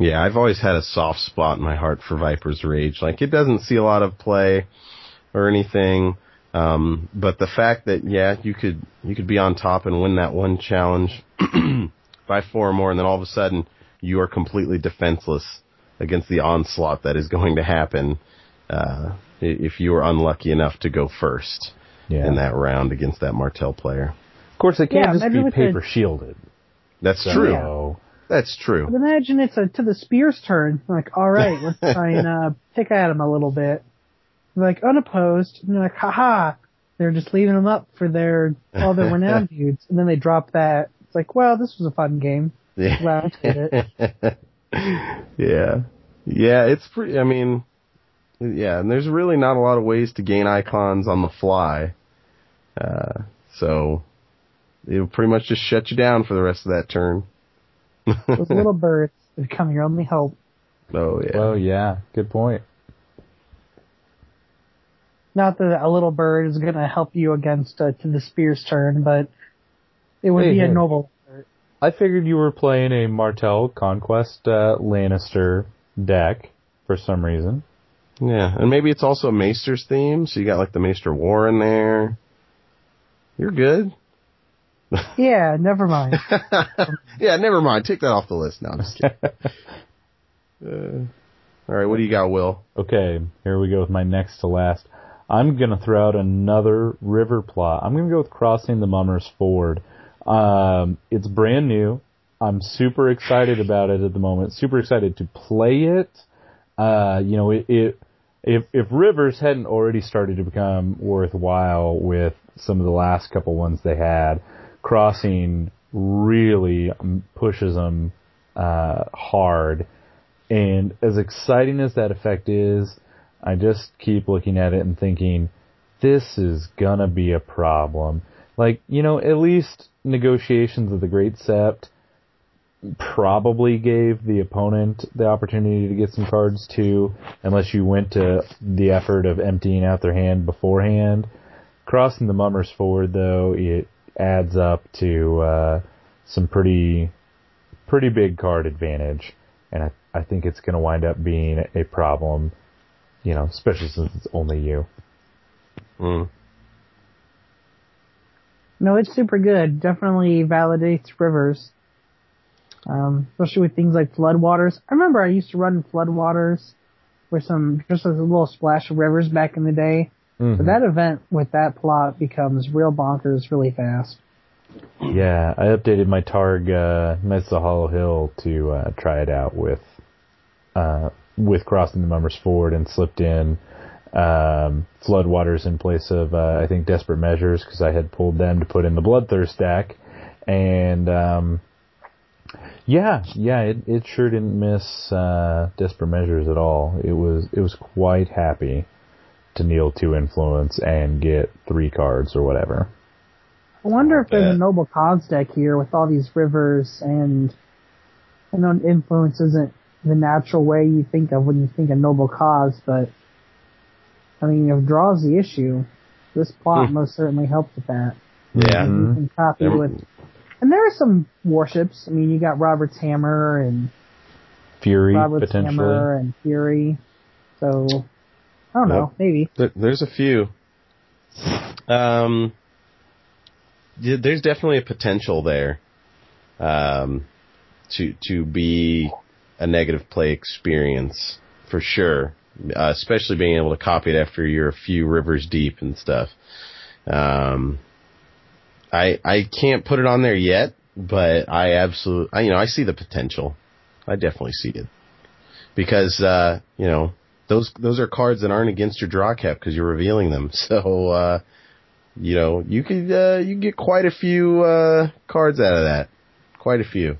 Yeah, I've always had a soft spot in my heart for Viper's Rage. Like, it doesn't see a lot of play or anything, but the fact that, yeah, you could be on top and win that one challenge by 4 or more, and then all of a sudden you are completely defenseless against the onslaught that is going to happen if you are unlucky enough to go first in that round against that Martell player. Of course, it can't just be paper shielded. That's true. Yeah. That's true. But imagine it's to the Spear's turn. Like, all right, let's try and pick at him a little bit. Like, unopposed. And they're like, haha. They're just leaving them up for all their renowned dudes. And then they drop that. It's like, well, this was a fun game. Yeah. Glad I did it. Yeah. Yeah, it's pretty, I mean, yeah, and there's really not a lot of ways to gain icons on the fly. So it'll pretty much just shut you down for the rest of that turn. Those little birds become your only hope. Oh, yeah. Oh, yeah. Good point. Not that a little bird is going to help you against to the Spear's turn, but it would be a noble bird. I figured you were playing a Martell Conquest Lannister deck for some reason. Yeah, and maybe it's also a Maester's theme, so you got like the Maester War in there. You're good. Yeah, never mind. Yeah, never mind. Take that off the list now. I'm just kidding. All right, what do you got, Will? Okay, here we go with my next to last. I'm going to throw out another river plot. I'm going to go with Crossing the Mummers Ford. It's brand new. I'm super excited about it at the moment. Super excited to play it. If Rivers hadn't already started to become worthwhile with some of the last couple ones they had, Crossing really pushes them hard. And as exciting as that effect is, I just keep looking at it and thinking, this is gonna be a problem. Like, at least Negotiations of the Great Sept probably gave the opponent the opportunity to get some cards too, unless you went to the effort of emptying out their hand beforehand. Crossing the Mummers Ford, though, it adds up to some pretty big card advantage, and I think it's going to wind up being a problem, especially since it's only you. Mm. No, it's super good. Definitely validates Rivers. Especially with things like Floodwaters. I remember I used to run Floodwaters with just a little splash of Rivers back in the day. Mm-hmm. But that event with that plot becomes real bonkers really fast. Yeah, I updated my Targ Mesa Hollow Hill to try it out with Crossing the Mummers Ford and slipped in Floodwaters in place of, I think, Desperate Measures, because I had pulled them to put in the Bloodthirst deck. And it sure didn't miss Desperate Measures at all. It was quite happy to kneel 2 influence and get 3 cards or whatever. I wonder if there's a Noble Cause deck here with all these Rivers, and I know influence isn't the natural way you think of when you think of Noble Cause, but I mean, if draw's the issue, this plot most certainly helped with that. Yeah. And you can copy with. And there are some warships. I mean, you got Robert's Hammer and Fury, Robert's potentially. Hammer and Fury. So, I don't know, maybe. There's a few. There's definitely a potential there to be a negative play experience for sure, especially being able to copy it after you're a few rivers deep and stuff. I can't put it on there yet, but I see the potential. I definitely see it because those are cards that aren't against your draw cap because you're revealing them. So you could get quite a few cards out of that, quite a few.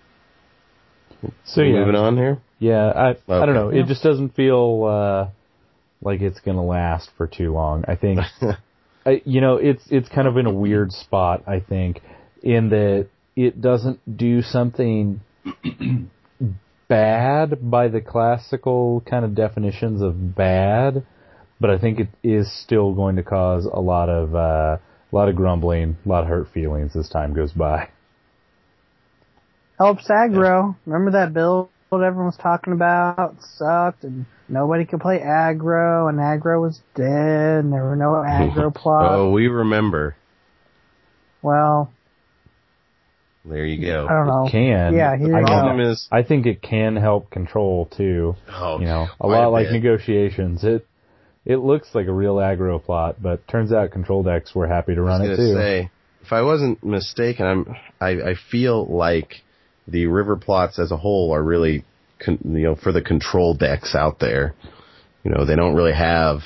So moving on here. Yeah, I don't know. It just doesn't feel like it's gonna last for too long. I think. It's kind of in a weird spot, I think, in that it doesn't do something bad by the classical kind of definitions of bad, but I think it is still going to cause a lot of grumbling, a lot of hurt feelings as time goes by. Helps aggro. Remember that build what everyone was talking about sucked, and nobody could play aggro, and aggro was dead, and there were no aggro plots. Oh, we remember. Well, there you go. I don't know. It can. Yeah, I think it can help control too. Oh, a lot like negotiations. It looks like a real aggro plot, but turns out control decks were happy to run it too. Say, if I wasn't mistaken, I feel like the river plots as a whole are really, for the control decks out there. They don't really have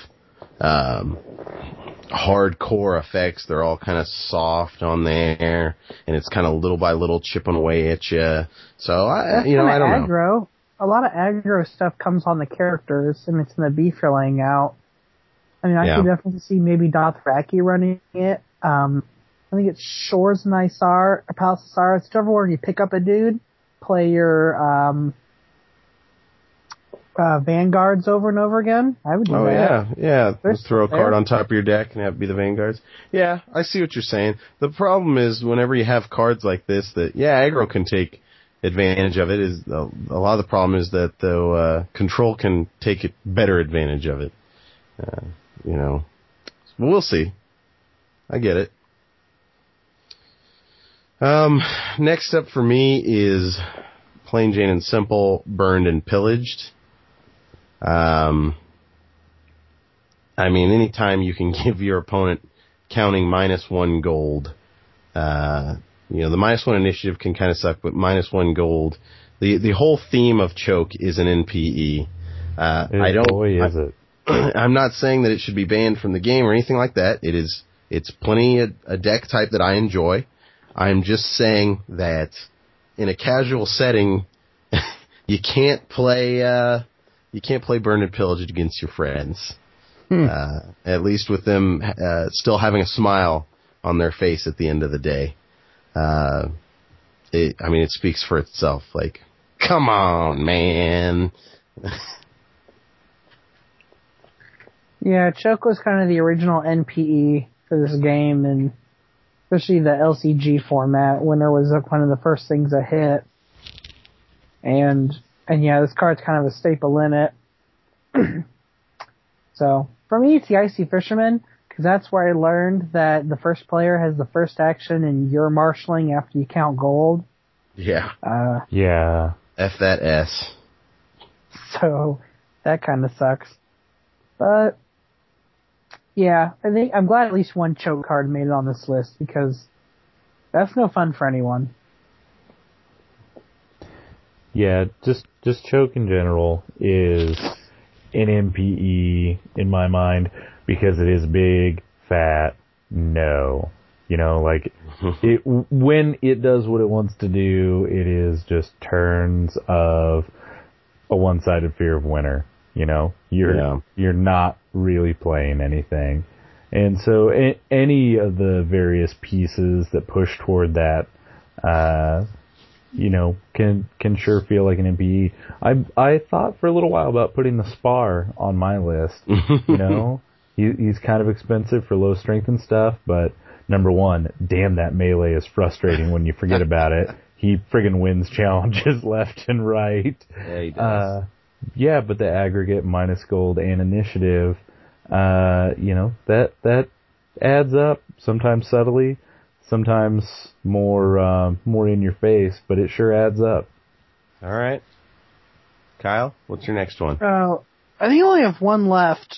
hardcore effects. They're all kind of soft on there, and it's kind of little by little chipping away at you. So I don't know. A lot of aggro stuff comes on the characters, and it's in the beef you're laying out. I mean, I could definitely see maybe Dothraki running it. I think it's Shores and Isar, or Palace Isar. It's whichever where you pick up a dude, play your Vanguards over and over again. I would do that. Oh, yeah. Just throw a card on top of your deck and have it be the Vanguards. Yeah, I see what you're saying. The problem is whenever you have cards like this that, aggro can take advantage of it. Is a lot of the problem is that the control can take better advantage of it. We'll see. I get it. Next up for me is plain Jane and simple, Burned and Pillaged. Anytime you can give your opponent counting -1 gold, the -1 initiative can kind of suck, but -1 gold, the whole theme of choke is an NPE. I'm not saying that it should be banned from the game or anything like that. It's plenty a deck type that I enjoy. I'm just saying that in a casual setting, you can't play Burn and Pillage against your friends. At least with them still having a smile on their face at the end of the day. It speaks for itself. Like, come on, man. Yeah, Choke was kind of the original NPE for this game, and especially the LCG format. Winter was one of the first things that hit. And this card's kind of a staple in it. So, for me, it's the Icy Fisherman, because that's where I learned that the first player has the first action and you're marshalling after you count gold. Yeah. Yeah. F that S. So, that kind of sucks. But, yeah, I'm glad at least one choke card made it on this list, because that's no fun for anyone. Yeah, just choke in general is an MPE in my mind, because it is big, fat, no. When it does what it wants to do, it is just turns of a one-sided Fear of Winter. You're not really playing anything. And so any of the various pieces that push toward that, can sure feel like an MPE. I thought for a little while about putting the Spar on my list. He's kind of expensive for low strength and stuff, but number one, damn, that melee is frustrating when you forget about it. He friggin' wins challenges left and right. Yeah, he does. But the aggregate minus gold and initiative, that adds up, sometimes subtly, sometimes more in your face, but it sure adds up. All right. Kyle, what's your next one? I think I only have one left.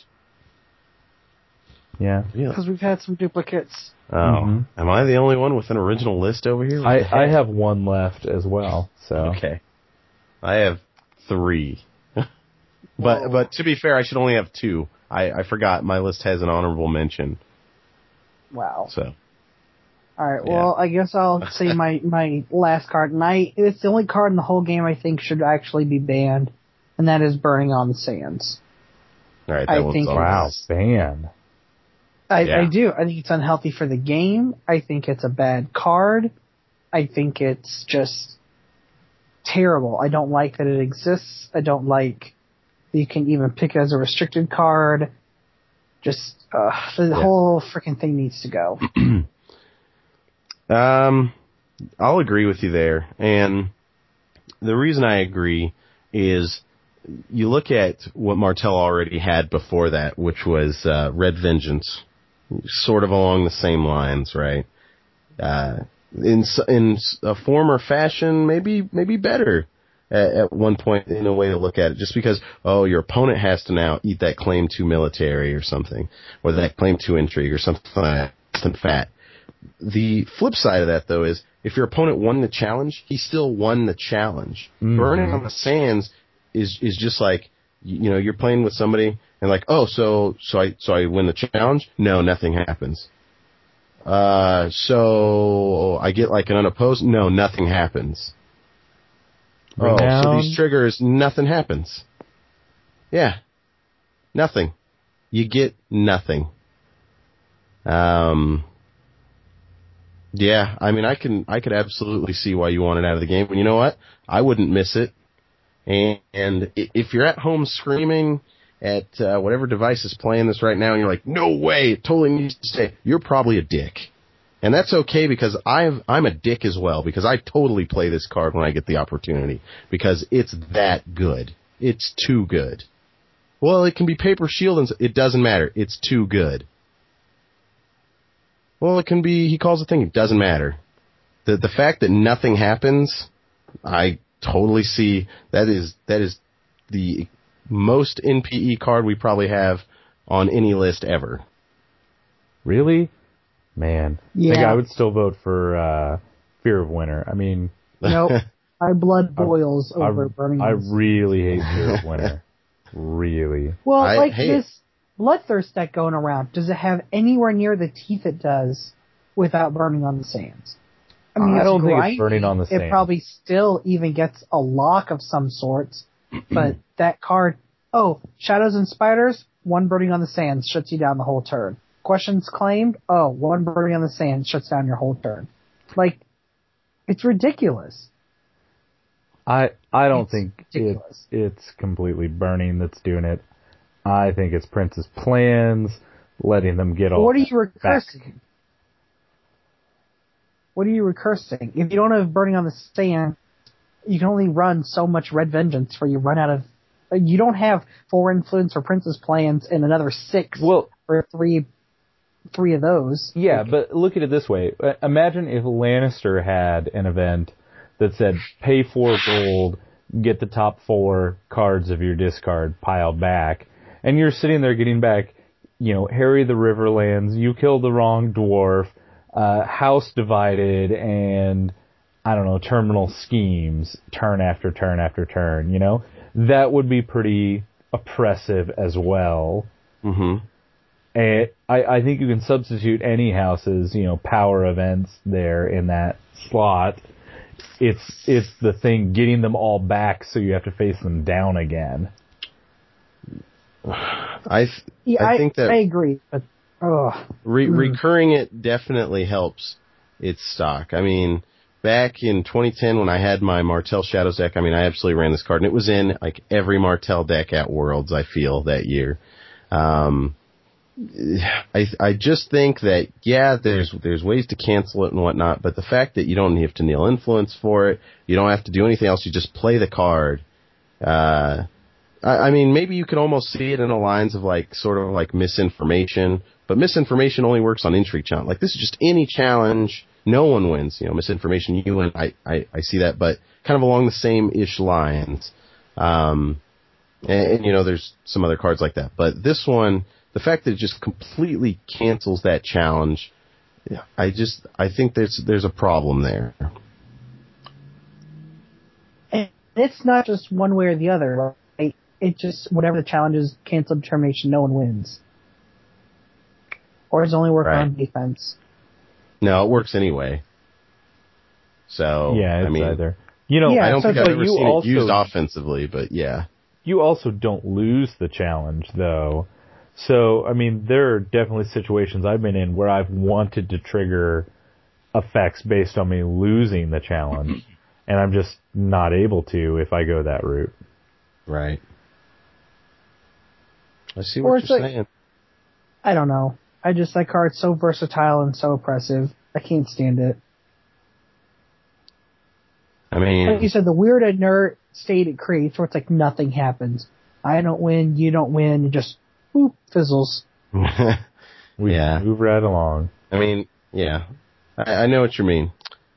Yeah. Because we've had some duplicates. Oh. Mm-hmm. Am I the only one with an original list over here? I have one left as well, so. Okay. I have 3. But to be fair, I should only have 2. I forgot my list has an honorable mention. Wow. So. Alright, well, I guess I'll say my last card. And it's the only card in the whole game I think should actually be banned. And that is Burning on the Sands. Alright, that one's wow, ban. I do. I think it's unhealthy for the game. I think it's a bad card. I think it's just terrible. I don't like that it exists. I don't like that you can even pick it as a restricted card. Just, the whole freaking thing needs to go. I'll agree with you there. And the reason I agree is you look at what Martell already had before that, which was Red Vengeance, sort of along the same lines, right? In a form or fashion, maybe better at one point in a way to look at it, just because, your opponent has to now eat that claim to military or something, or that claim to intrigue or something like that, something fat. The flip side of that, though, is if your opponent won the challenge, he still won the challenge. Mm-hmm. Burning on the Sands is just like, you're playing with somebody and like, so I win the challenge? No, nothing happens. So I get like an unopposed? No, nothing happens. So these triggers, nothing happens. Yeah. Nothing. You get nothing. Yeah, I mean, I could absolutely see why you want it out of the game. But you know what? I wouldn't miss it. And if you're at home screaming at whatever device is playing this right now, and you're like, no way, it totally needs to stay, you're probably a dick. And that's okay, because I'm a dick as well, because I totally play this card when I get the opportunity, because it's that good. It's too good. Well, it can be Paper Shield, and it doesn't matter. It's too good. Well, it can be, he calls a thing, it doesn't matter. The fact that nothing happens, I totally see, that is the most NPE card we probably have on any list ever. Really? Man. Yeah. I think I would still vote for Fear of Winter. I mean... Nope. My blood boils over Burning. I really hate Fear of Winter. Really. Well, this Bloodthirst deck going around, does it have anywhere near the teeth it does without Burning on the Sands? I mean, I don't think it's Burning on the Sands. It probably still even gets a lock of some sorts, but that card, Shadows and Spiders, one Burning on the Sands shuts you down the whole turn. Questions claimed, one Burning on the Sands shuts down your whole turn. Like, it's ridiculous. I don't think it's completely Burning that's doing it. I think it's Prince's plans, letting them get all. What are you recursing? What are you recursing? If you don't have Burning on the Sand, you can only run so much Red Vengeance before you run out of. You don't have 4 influence or Prince's plans and another 6 for three of those. Yeah, but look at it this way. Imagine if Lannister had an event that said, pay 4 gold, get the top 4 cards of your discard piled back, and you're sitting there getting back, Harry the Riverlands, you killed the wrong dwarf, House Divided, and, I don't know, Terminal Schemes, turn after turn after turn, That would be pretty oppressive as well. Mm-hmm. And I think you can substitute any house's, power events there in that slot. It's the thing getting them all back so you have to face them down again. I think that I agree, but recurring it definitely helps its stock. I mean, back in 2010 when I had my Martell Shadows deck, I mean, I absolutely ran this card, and it was in like every Martell deck at Worlds, I feel, that year. I just think that, there's ways to cancel it and whatnot, but the fact that you don't have to kneel influence for it, you don't have to do anything else, you just play the card. I mean, maybe you could almost see it in the lines of sort of like misinformation, but misinformation only works on intrigue challenge. Like, this is just any challenge, no one wins. Misinformation, you win. I see that, but kind of along the same-ish lines. And there's some other cards like that. But this one, the fact that it just completely cancels that challenge, I think there's a problem there. And it's not just one way or the other. Right? It just, whatever the challenge is, cancel determination, no one wins. Or does it only work on defense? No, it works anyway. So, yeah, it's either. I don't think I've ever seen it used offensively, but yeah. You also don't lose the challenge, though. So, I mean, there are definitely situations I've been in where I've wanted to trigger effects based on me losing the challenge, and I'm just not able to if I go that route. Right. I see what you're saying. I don't know. That card's so versatile and so oppressive. I can't stand it. I mean, like you said, the weird inert state it creates where it's like nothing happens. I don't win, you don't win, it just boop, fizzles. We move right along. I mean, yeah. I know what you mean.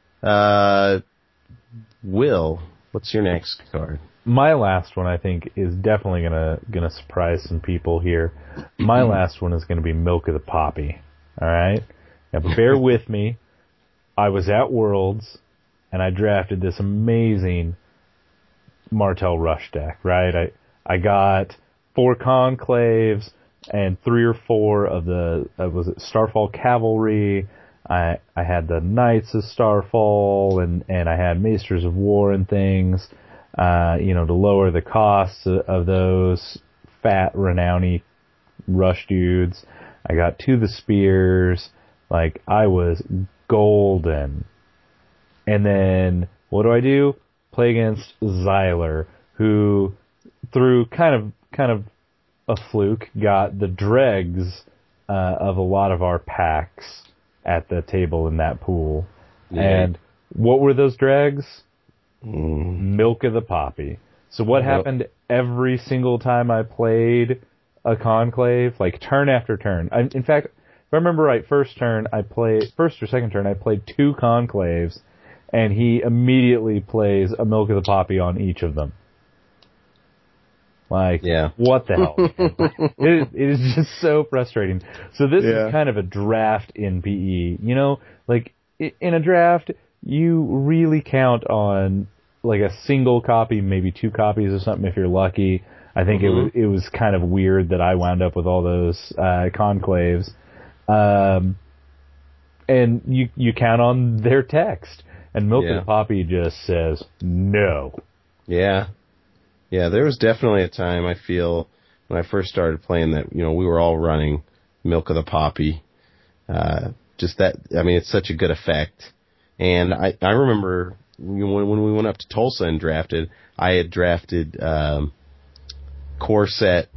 Will, what's your next card? My last one, I think, is definitely gonna surprise some people here. My last one is gonna be Milk of the Poppy. All right, now bear with me. I was at Worlds, and I drafted this amazing Martel Rush deck. Right, I got 4 Conclaves and 3 or 4 of the was it Starfall Cavalry. I had the Knights of Starfall and I had Maesters of War and things. To lower the costs of those fat Renowney rush dudes. I got 2 of the Spears. Like, I was golden. And then, what do? Play against Xyler, who, through kind of a fluke, got the dregs of a lot of our packs at the table in that pool. Yeah. And what were those dregs? Milk of the Poppy. So what happened every single time I played a Conclave? Like, turn after turn. In fact, if I remember right, first or second turn, I played 2 Conclaves, and he immediately plays a Milk of the Poppy on each of them. Like, what the hell? It is just so frustrating. So this is kind of a draft in PE. Like, in a draft, you really count on like a single copy, maybe 2 copies or something if you're lucky. I think it was kind of weird that I wound up with all those Conclaves. And you count on their text. And Milk of the Poppy just says no. Yeah. Yeah, there was definitely a time, I feel, when I first started playing that, we were all running Milk of the Poppy. Just that, I mean, it's such a good effect. And I remember when we went up to Tulsa and drafted, I had drafted core set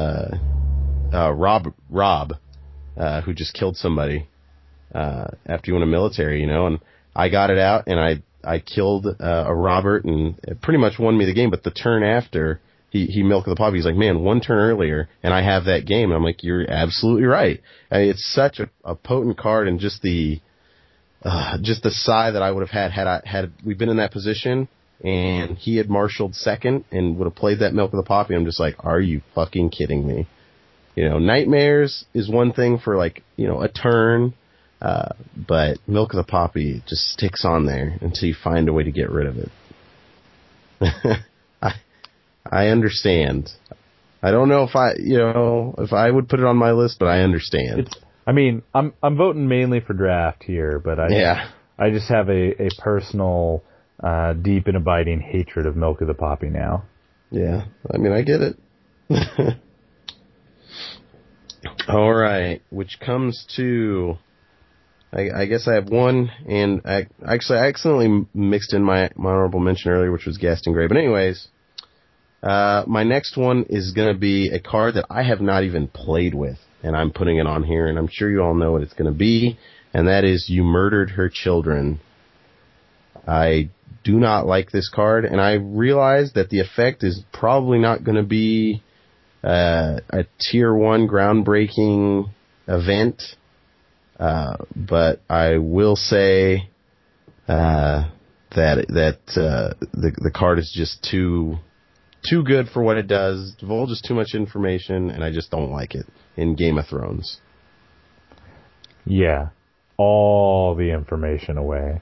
Rob, who just killed somebody after you went to military, and I got it out and I killed a Robert and it pretty much won me the game. But the turn after, he Milk of the Poppy, he's like, man, 1 turn earlier and I have that game. And I'm like, you're absolutely right. I mean, it's such a potent card, and just the sigh that I would have had we been in that position and he had marshaled second and would have played that Milk of the Poppy. I'm just like, are you fucking kidding me? Nightmares is one thing for like, a turn. But Milk of the Poppy just sticks on there until you find a way to get rid of it. I understand. I don't know if I would put it on my list, but I understand. I'm voting mainly for draft here, but I just have a personal, deep and abiding hatred of Milk of the Poppy now. Yeah, I get it. All right, which comes to, I guess I have one, and I accidentally mixed in my honorable mention earlier, which was Gaston Gray. But anyways, my next one is going to be a card that I have not even played with, and I'm putting it on here, and I'm sure you all know what it's going to be, and that is You Murdered Her Children. I do not like this card, and I realize that the effect is probably not going to be a tier 1 groundbreaking event. But I will say that the card is just too good for what it does. Divulges too much information, and I just don't like it in Game of Thrones. Yeah, all the information away.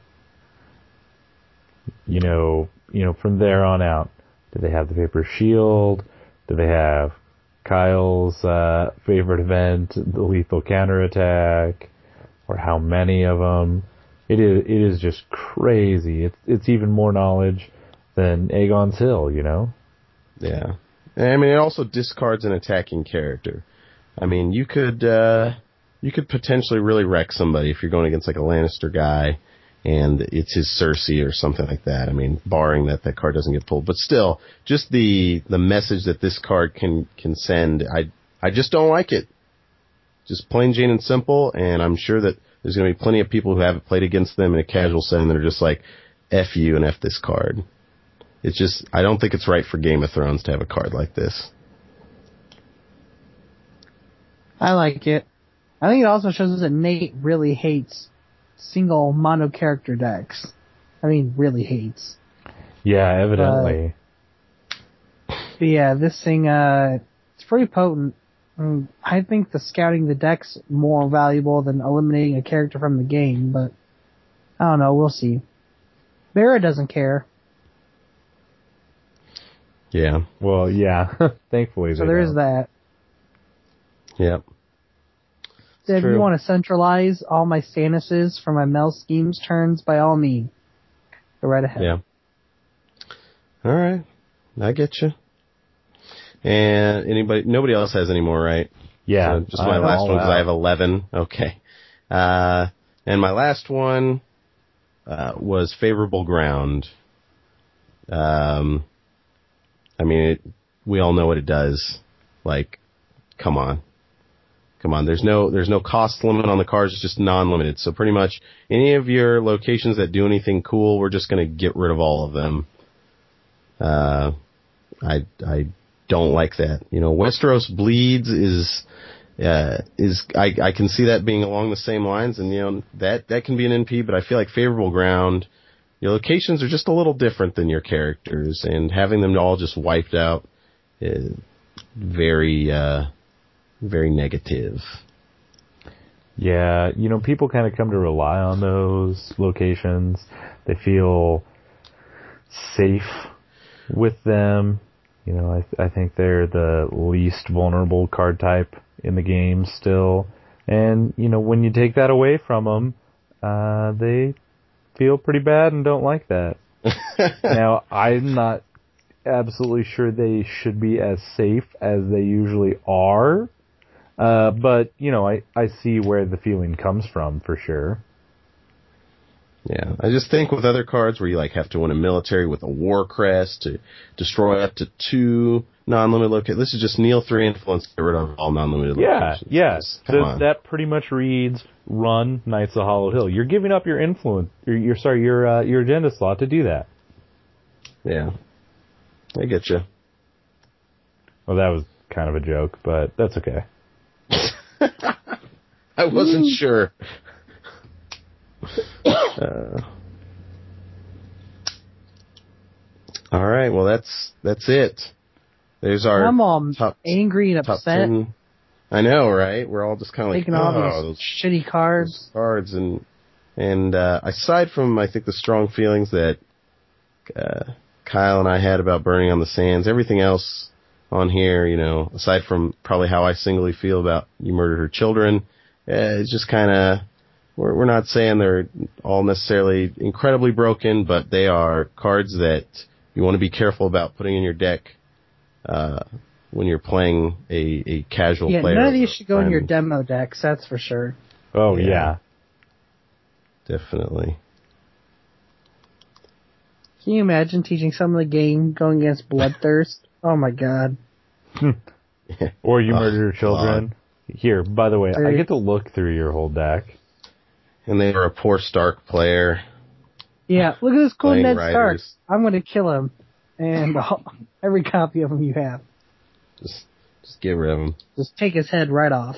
From there on out, do they have the Paper Shield? Do they have Kyle's favorite event, the Lethal Counterattack? Or how many of them? It is just crazy. It's even more knowledge than Aegon's Hill, Yeah. It also discards an attacking character. You could potentially really wreck somebody if you're going against like a Lannister guy and it's his Cersei or something like that. Barring that card doesn't get pulled. But still, just the message that this card can send, I just don't like it. Just plain Jane and simple, and I'm sure that there's going to be plenty of people who haven't played against them in a casual setting that are just like, F you and F this card. It's just, I don't think it's right for Game of Thrones to have a card like this. I like it. I think it also shows that Nate really hates single mono character decks. I mean, really hates. Yeah, evidently. But yeah, this thing, it's pretty potent. I think the scouting the deck's more valuable than eliminating a character from the game, but I don't know, we'll see. Barra doesn't care. Yeah. Well, yeah. Thankfully, So there is that. Yep. So if true. you want to centralize all my Stanuses for my Mel Schemes turns, by all means, go right ahead. Yeah. All right. I get you. And nobody else has any more, right? Yeah. So just my last one, because I have 11. Okay. And my last one was Favorable Ground. I mean, we all know what it does. Like, come on. There's no cost limit on the cards. It's just non-limited. So pretty much any of your locations that do anything cool, we're just going to get rid of all of them. I don't like that. You know, Westeros Bleeds is I can see that being along the same lines, and you know that can be an NP, but I feel like Favorable Ground, your locations are just a little different than your characters, and having them all just wiped out is very negative. Yeah, you know, people kind of come to rely on those locations. They feel safe with them. You know, I think they're the least vulnerable card type in the game still. And, you know, when you take that away from them, they feel pretty bad and don't like that. Now, I'm not absolutely sure they should be as safe as they usually are. But, you know, I see where the feeling comes from for sure. Yeah, I just think with other cards where you like have to win a military with a war crest to destroy up to 2 non-limited locations. This is just kneel 3 influence, get rid of all non-limited locations. Yeah. So that pretty much reads run Knights of Hollow Hill. You're giving up your influence, your agenda slot to do that. Yeah, I get you. Well, that was kind of a joke, but that's okay. I wasn't sure. All right, well that's it. There's our I'm all top, angry and top upset. 10. I know, right? We're all just kind of like, taking all these shitty cards. And aside from I think the strong feelings that Kyle and I had about Burning on the Sands, everything else on here, you know, aside from probably how I singly feel about You Murdered Her Children, it's just kind of, we're not saying they're all necessarily incredibly broken, but they are cards that you want to be careful about putting in your deck when you're playing a casual player. Yeah, none of these should go in your demo decks, that's for sure. Oh, yeah. Definitely. Can you imagine teaching someone the game going against Bloodthirst? Oh my god. Or You Murdered Her Children. God. Here, by the way, I get to look through your whole deck. And they were a poor Stark player. Yeah, look at this cool Playing Ned Stark. Riders. I'm going to kill him. And every copy of him you have. Just get rid of him. Just take his head right off.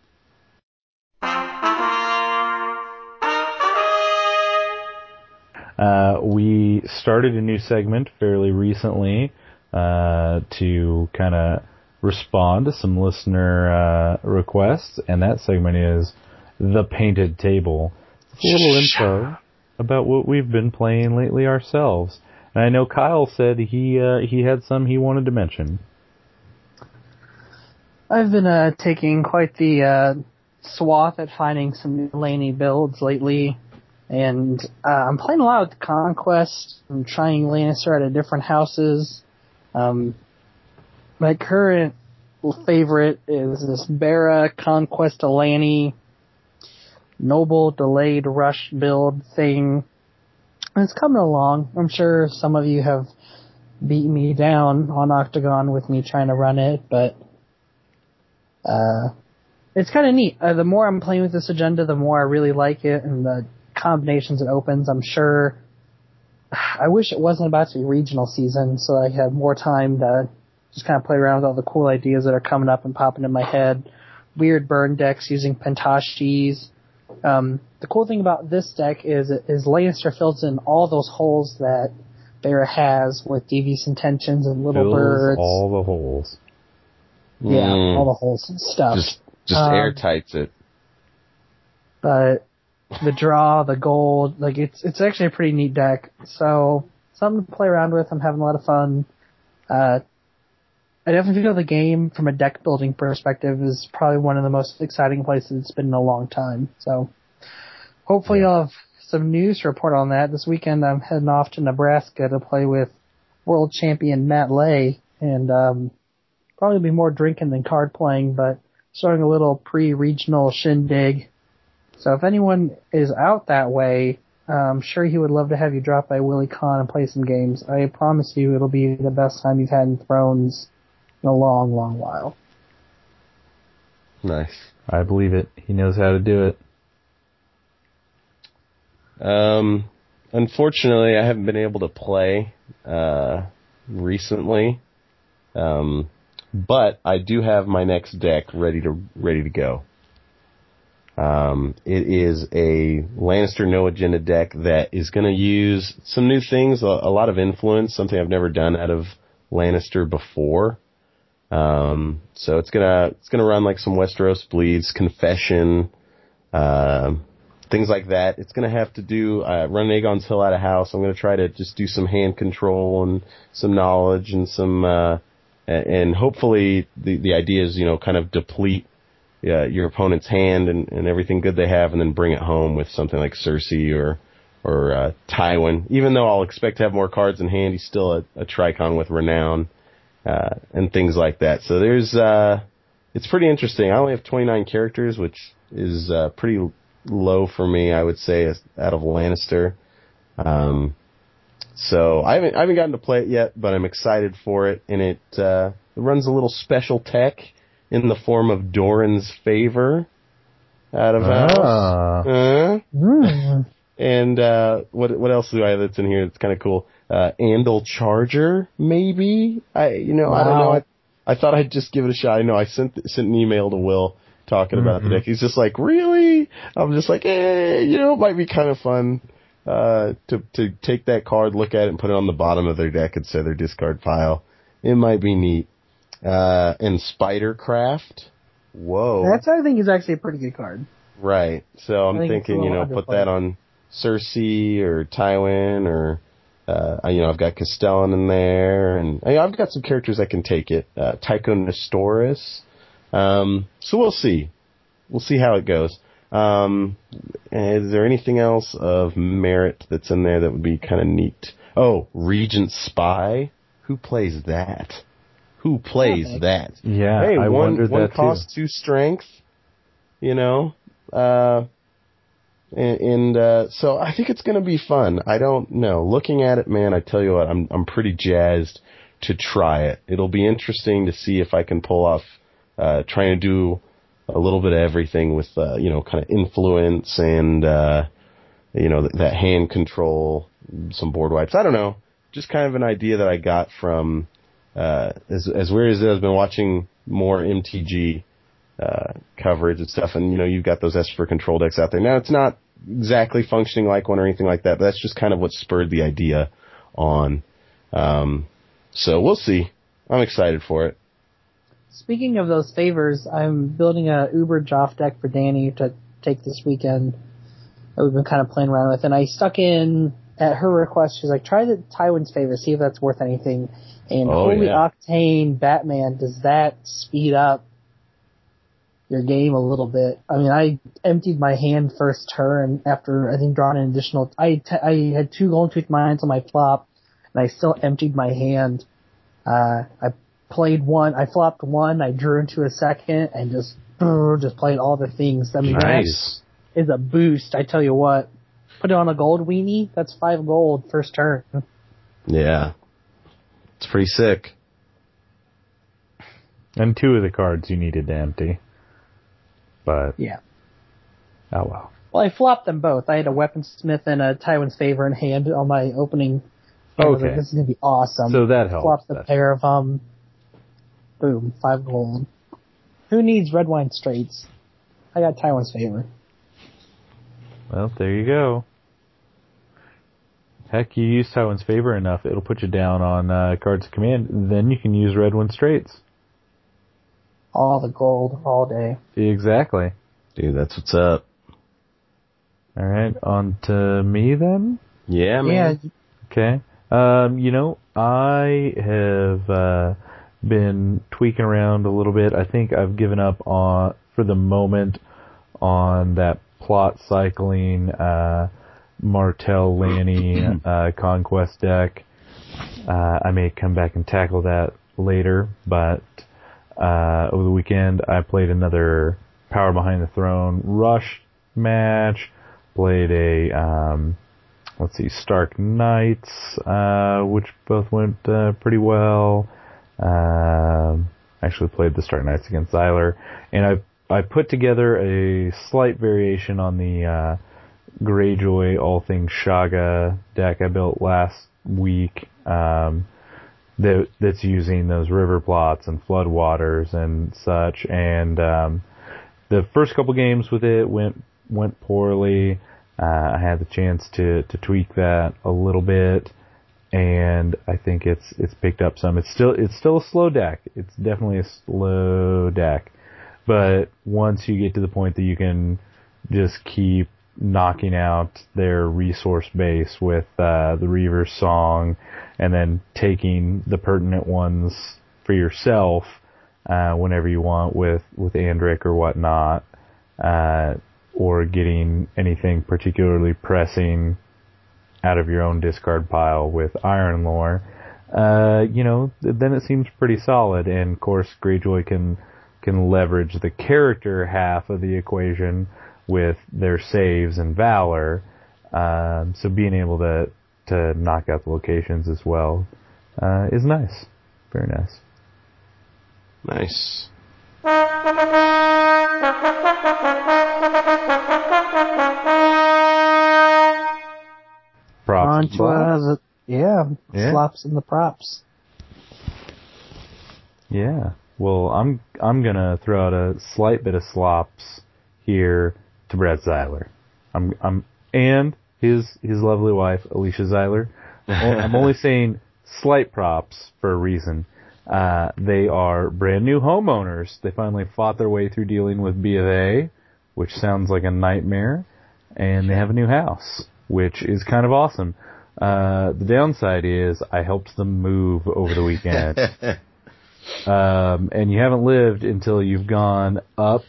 We started a new segment fairly recently to kind of respond to some listener requests, and that segment is The Painted Table. It's a little info about what we've been playing lately ourselves. And I know Kyle said he had some he wanted to mention. I've been taking quite the swath at finding some new Laney builds lately. And I'm playing a lot with Conquest and trying Lannister out of different houses. My current favorite is this Barra Conquest Alani Noble Delayed Rush build thing. And it's coming along. I'm sure some of you have beat me down on Octagon with me trying to run it, but it's kind of neat. The more I'm playing with this agenda, the more I really like it, and the combinations it opens. I'm sure I wish it wasn't about to be regional season so I have more time to just kind of play around with all the cool ideas that are coming up and popping in my head. Weird burn decks using Pentashis. The cool thing about this deck is Lannister fills in all those holes that Bear has with Devious Intentions and Little Birds. All the holes. Yeah, all the holes and stuff. Just airtights it. But the draw, the gold, like it's actually a pretty neat deck. So something to play around with. I'm having a lot of fun. I definitely feel the game from a deck building perspective is probably one of the most exciting places it's been in a long time. So hopefully I'll have some news to report on that. This weekend I'm heading off to Nebraska to play with world champion Matt Lay, and probably be more drinking than card playing, but starting a little pre-regional shindig. So if anyone is out that way, I'm sure he would love to have you drop by Willie Con and play some games. I promise you it'll be the best time you've had in Thrones in a long, long while. Nice. I believe it. He knows how to do it. Unfortunately, I haven't been able to play recently, but I do have my next deck ready to go. It is a Lannister No Agenda deck that is going to use some new things, a lot of influence, something I've never done out of Lannister before. So it's gonna run like some Westeros Bleeds, Confession, things like that. It's gonna have to do run Aegon's Hill out of house. I'm gonna try to just do some hand control and some knowledge and some and hopefully the idea is, kind of deplete your opponent's hand and everything good they have, and then bring it home with something like Cersei or Tywin. Even though I'll expect to have more cards in hand, he's still a Tricon with renown. And things like that. So there's, it's pretty interesting. I only have 29 characters, which is, pretty low for me, I would say, out of Lannister. So I haven't gotten to play it yet, but I'm excited for it. And it runs a little special tech in the form of Doran's Favor out of house. And, what else do I have that's in here that's kind of cool? Andal Charger, maybe? I don't know. I thought I'd just give it a shot. I know I sent an email to Will talking about the deck. He's just like, really? I'm just like, it might be kind of fun, to take that card, look at it, and put it on the bottom of their deck instead of their discard pile. It might be neat. And Spidercraft. Whoa. That's, I think, is actually a pretty good card. Right. So I'm thinking, put that on Cersei or Tywin or, I've got Castellan in there, and I've got some characters that can take it. Tycho Nestoris. So we'll see. We'll see how it goes. Is there anything else of merit that's in there that would be kind of neat? Oh, Regent Spy. Who plays that? That? Yeah, hey, I wondered one that cost, too. 2 strength. So I think it's going to be fun. I don't know. Looking at it, man, I tell you what, I'm pretty jazzed to try it. It'll be interesting to see if I can pull off, trying to do a little bit of everything with, kind of influence and, that hand control, some board wipes. I don't know. Just kind of an idea that I got from, as weird as it is, I've been watching more MTG, coverage and stuff, and you've got those Esper control decks out there. Now it's not exactly functioning like one or anything like that, but that's just kind of what spurred the idea on. So we'll see. I'm excited for it. Speaking of those favors, I'm building a Uber Joff deck for Danny to take this weekend that we've been kind of playing around with, and I stuck in, at her request, she's like, try the Tywin's Favor, see if that's worth anything. And Holy Octane Batman, does that speed up your game a little bit? I mean, I emptied my hand first turn after, I think, drawing an additional... I had 2 Golden Tooth Mines on my flop, and I still emptied my hand. I played 1, I flopped 1, I drew into a second, and just played all the things. I mean, nice. That is a boost, I tell you what. Put it on a gold weenie, that's 5 gold first turn. Yeah. It's pretty sick. And 2 of the cards you needed to empty. But yeah. Oh well. Well, I flopped them both. I had a Weaponsmith and a Tywin's Favor in hand on my opening I was Okay. like, this is gonna be awesome. So that helps. Swaps the That's- pair of them. Boom, 5 gold. Who needs red wine straights? I got Taiwan's favor. Well, there you go. Heck, you use Taiwan's favor enough, it'll put you down on Cards of Command. Then you can use red one straights. All the gold, all day. Exactly. Dude, that's what's up. All right, on to me then. Yeah, man. Yeah, Okay. I have been tweaking around a little bit. I think I've given up on, for the moment, on that plot cycling Martell Lanny Conquest deck. I may come back and tackle that later, but over the weekend I played another Power Behind the Throne Rush match. Played a Stark Knights, which both went pretty well. Actually played the Stark Knights against Xyler, and I put together a slight variation on the Greyjoy All Things Shaga deck I built last week. That's using those river plots and floodwaters and such. And the first couple games with it went poorly. I had the chance to tweak that a little bit, and I think it's picked up some. It's still a slow deck. It's definitely a slow deck, but once you get to the point that you can just keep knocking out their resource base with the Reaver's Song, and then taking the pertinent ones for yourself whenever you want with Andric or whatnot, or getting anything particularly pressing out of your own discard pile with Iron Lore, then it seems pretty solid. And of course, Greyjoy can leverage the character half of the equation with their saves and valor. So being able to knock out the locations as well is nice. Very nice. Nice. Props. and flops. Anchoas, yeah, flops and the props. Yeah. Well, I'm gonna throw out a slight bit of slops here to Brett Xyler. And his lovely wife, Alicia Xyler. I'm only saying slight props for a reason. They are brand new homeowners. They finally fought their way through dealing with B of A, which sounds like a nightmare, and they have a new house, which is kind of awesome. The downside is I helped them move over the weekend. And you haven't lived until you've gone up,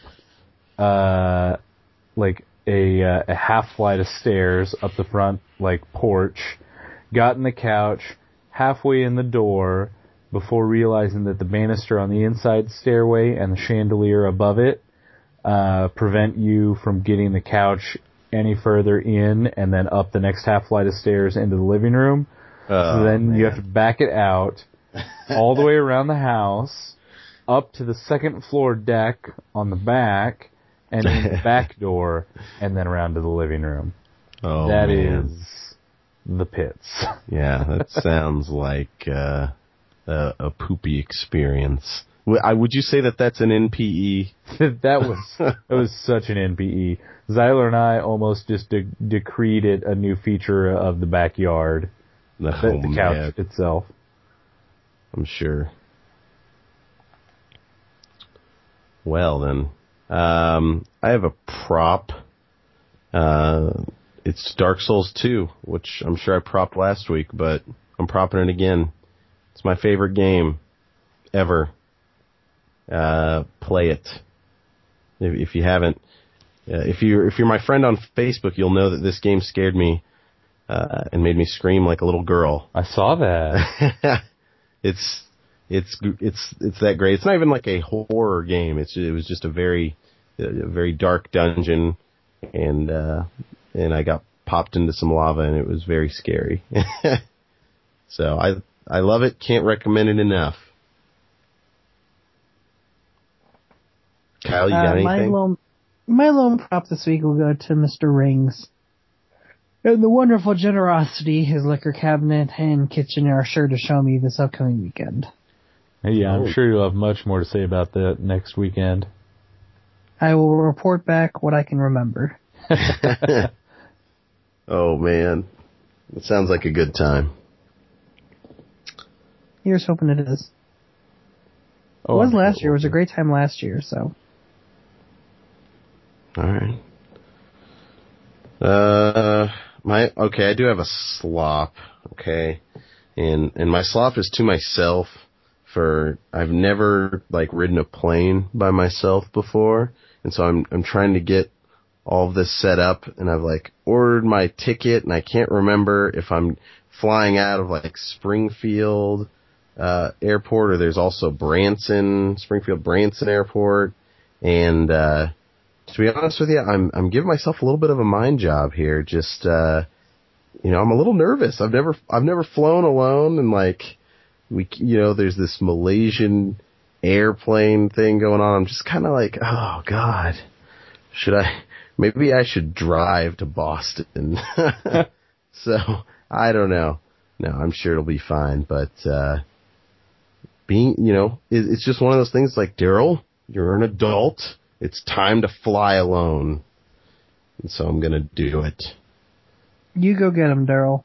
like a half flight of stairs up the front, like porch, gotten the couch, halfway in the door, before realizing that the banister on the inside stairway and the chandelier above it, prevent you from getting the couch any further in and then up the next half flight of stairs into the living room. So then you have to back it out all the way around the house, up to the second floor deck on the back, and in the back door, and then around to the living room. Oh, that man. is the pits. Yeah, that sounds like a poopy experience. Would you say that that's an NPE? That was such an NPE. Xyler and I almost just decreed it a new feature of the backyard. The couch itself. I'm sure. Well then, I have a prop. It's Dark Souls 2, which I'm sure I propped last week, but I'm propping it again. It's my favorite game ever. Play it. If you haven't, if you're my friend on Facebook, you'll know that this game scared me and made me scream like a little girl. I saw that. It's that great. It's not even like a horror game. It was just a very dark dungeon, and I got popped into some lava, and it was very scary. So I love it. Can't recommend it enough. Kyle, you got anything? My lone prop this week will go to Mr. Rings. And the wonderful generosity his liquor cabinet and kitchen are sure to show me this upcoming weekend. Yeah, I'm sure you'll have much more to say about that next weekend. I will report back what I can remember. Oh, man. It sounds like a good time. Here's hoping it is. It was last year. It was a great time last year, so. Alright. I do have a slop, okay? And my slop is to myself I've never, ridden a plane by myself before, and so I'm trying to get all of this set up, and I've, ordered my ticket, and I can't remember if I'm flying out of, Springfield, Airport, or there's also Springfield Branson Airport, and, to be honest with you, I'm giving myself a little bit of a mind job here, just, I'm a little nervous. I've never flown alone, and, there's this Malaysian airplane thing going on. I'm just kind of oh God, maybe I should drive to Boston. So, I don't know. No, I'm sure it'll be fine, but, it's just one of those things Daryl, you're an adult. It's time to fly alone. And so I'm gonna do it. You go get him, Daryl.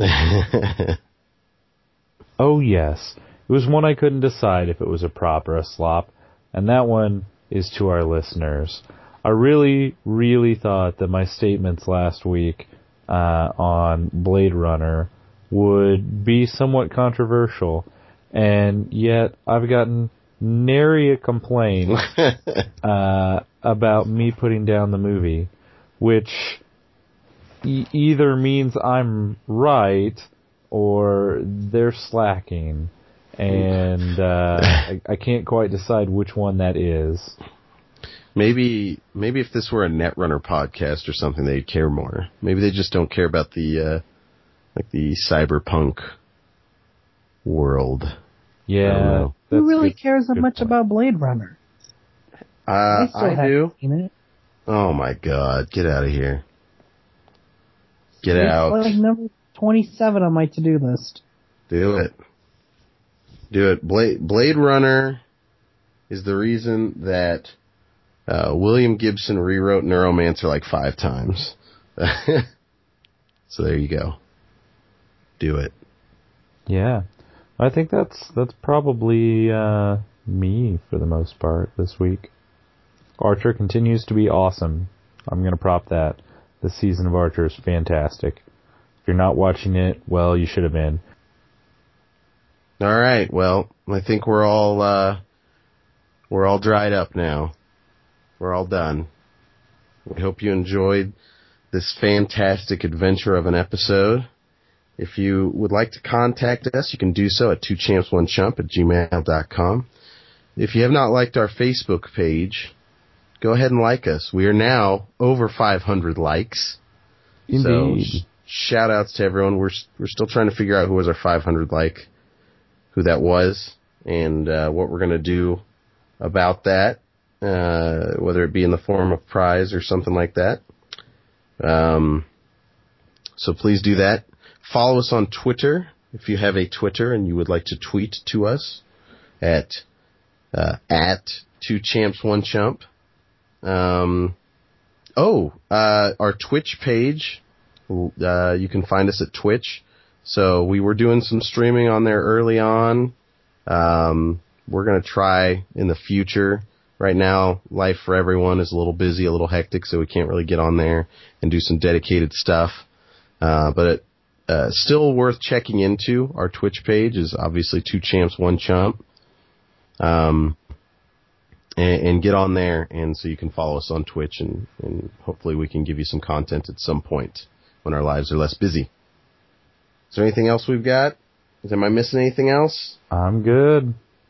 Oh, yes. It was one I couldn't decide if it was a prop or a slop, and that one is to our listeners. I really, really thought that my statements last week on Blade Runner would be somewhat controversial, and yet I've gotten nary a complaint about me putting down the movie, which either means I'm right or they're slacking, and I can't quite decide which one that is. Maybe if this were a Netrunner podcast or something, they'd care more. Maybe they just don't care about the the cyberpunk world. Yeah. Who really cares that much about Blade Runner? I do. Seen it. Oh my God! Get out of here! Get out! Number 27 on my to-do list. Do it. Blade Runner is the reason that William Gibson rewrote Neuromancer 5 times. So there you go. Do it. Yeah. I think that's probably me for the most part this week. Archer continues to be awesome. I'm going to prop that. This season of Archer is fantastic. If you're not watching it, well, you should have been. All right. Well, I think we're all dried up now. We're all done. We hope you enjoyed this fantastic adventure of an episode. If you would like to contact us, you can do so at 2champsonechump@gmail.com. If you have not liked our Facebook page, go ahead and like us. We are now over 500 likes. Indeed. So shout outs to everyone. We're still trying to figure out who was our 500 who that was, and what we're going to do about that, whether it be in the form of prize or something like that. So please do that. Follow us on Twitter if you have a Twitter and you would like to tweet to us at 2champs1chump. Our Twitch page, you can find us at Twitch. So we were doing some streaming on there early on. We're going to try in the future. Right now, life for everyone is a little busy, a little hectic, so we can't really get on there and do some dedicated stuff. But still worth checking into. Our Twitch page is obviously 2champs1chump. And get on there, and so you can follow us on Twitch, and hopefully we can give you some content at some point when our lives are less busy. Is there anything else we've got? Am I missing anything else? I'm good.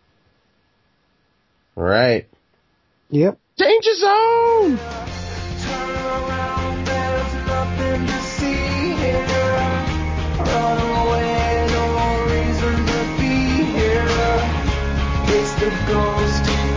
All right. Yep. Danger Zone! Turn around, there's nothing to see here. Run away, no reason to be here. It's the ghost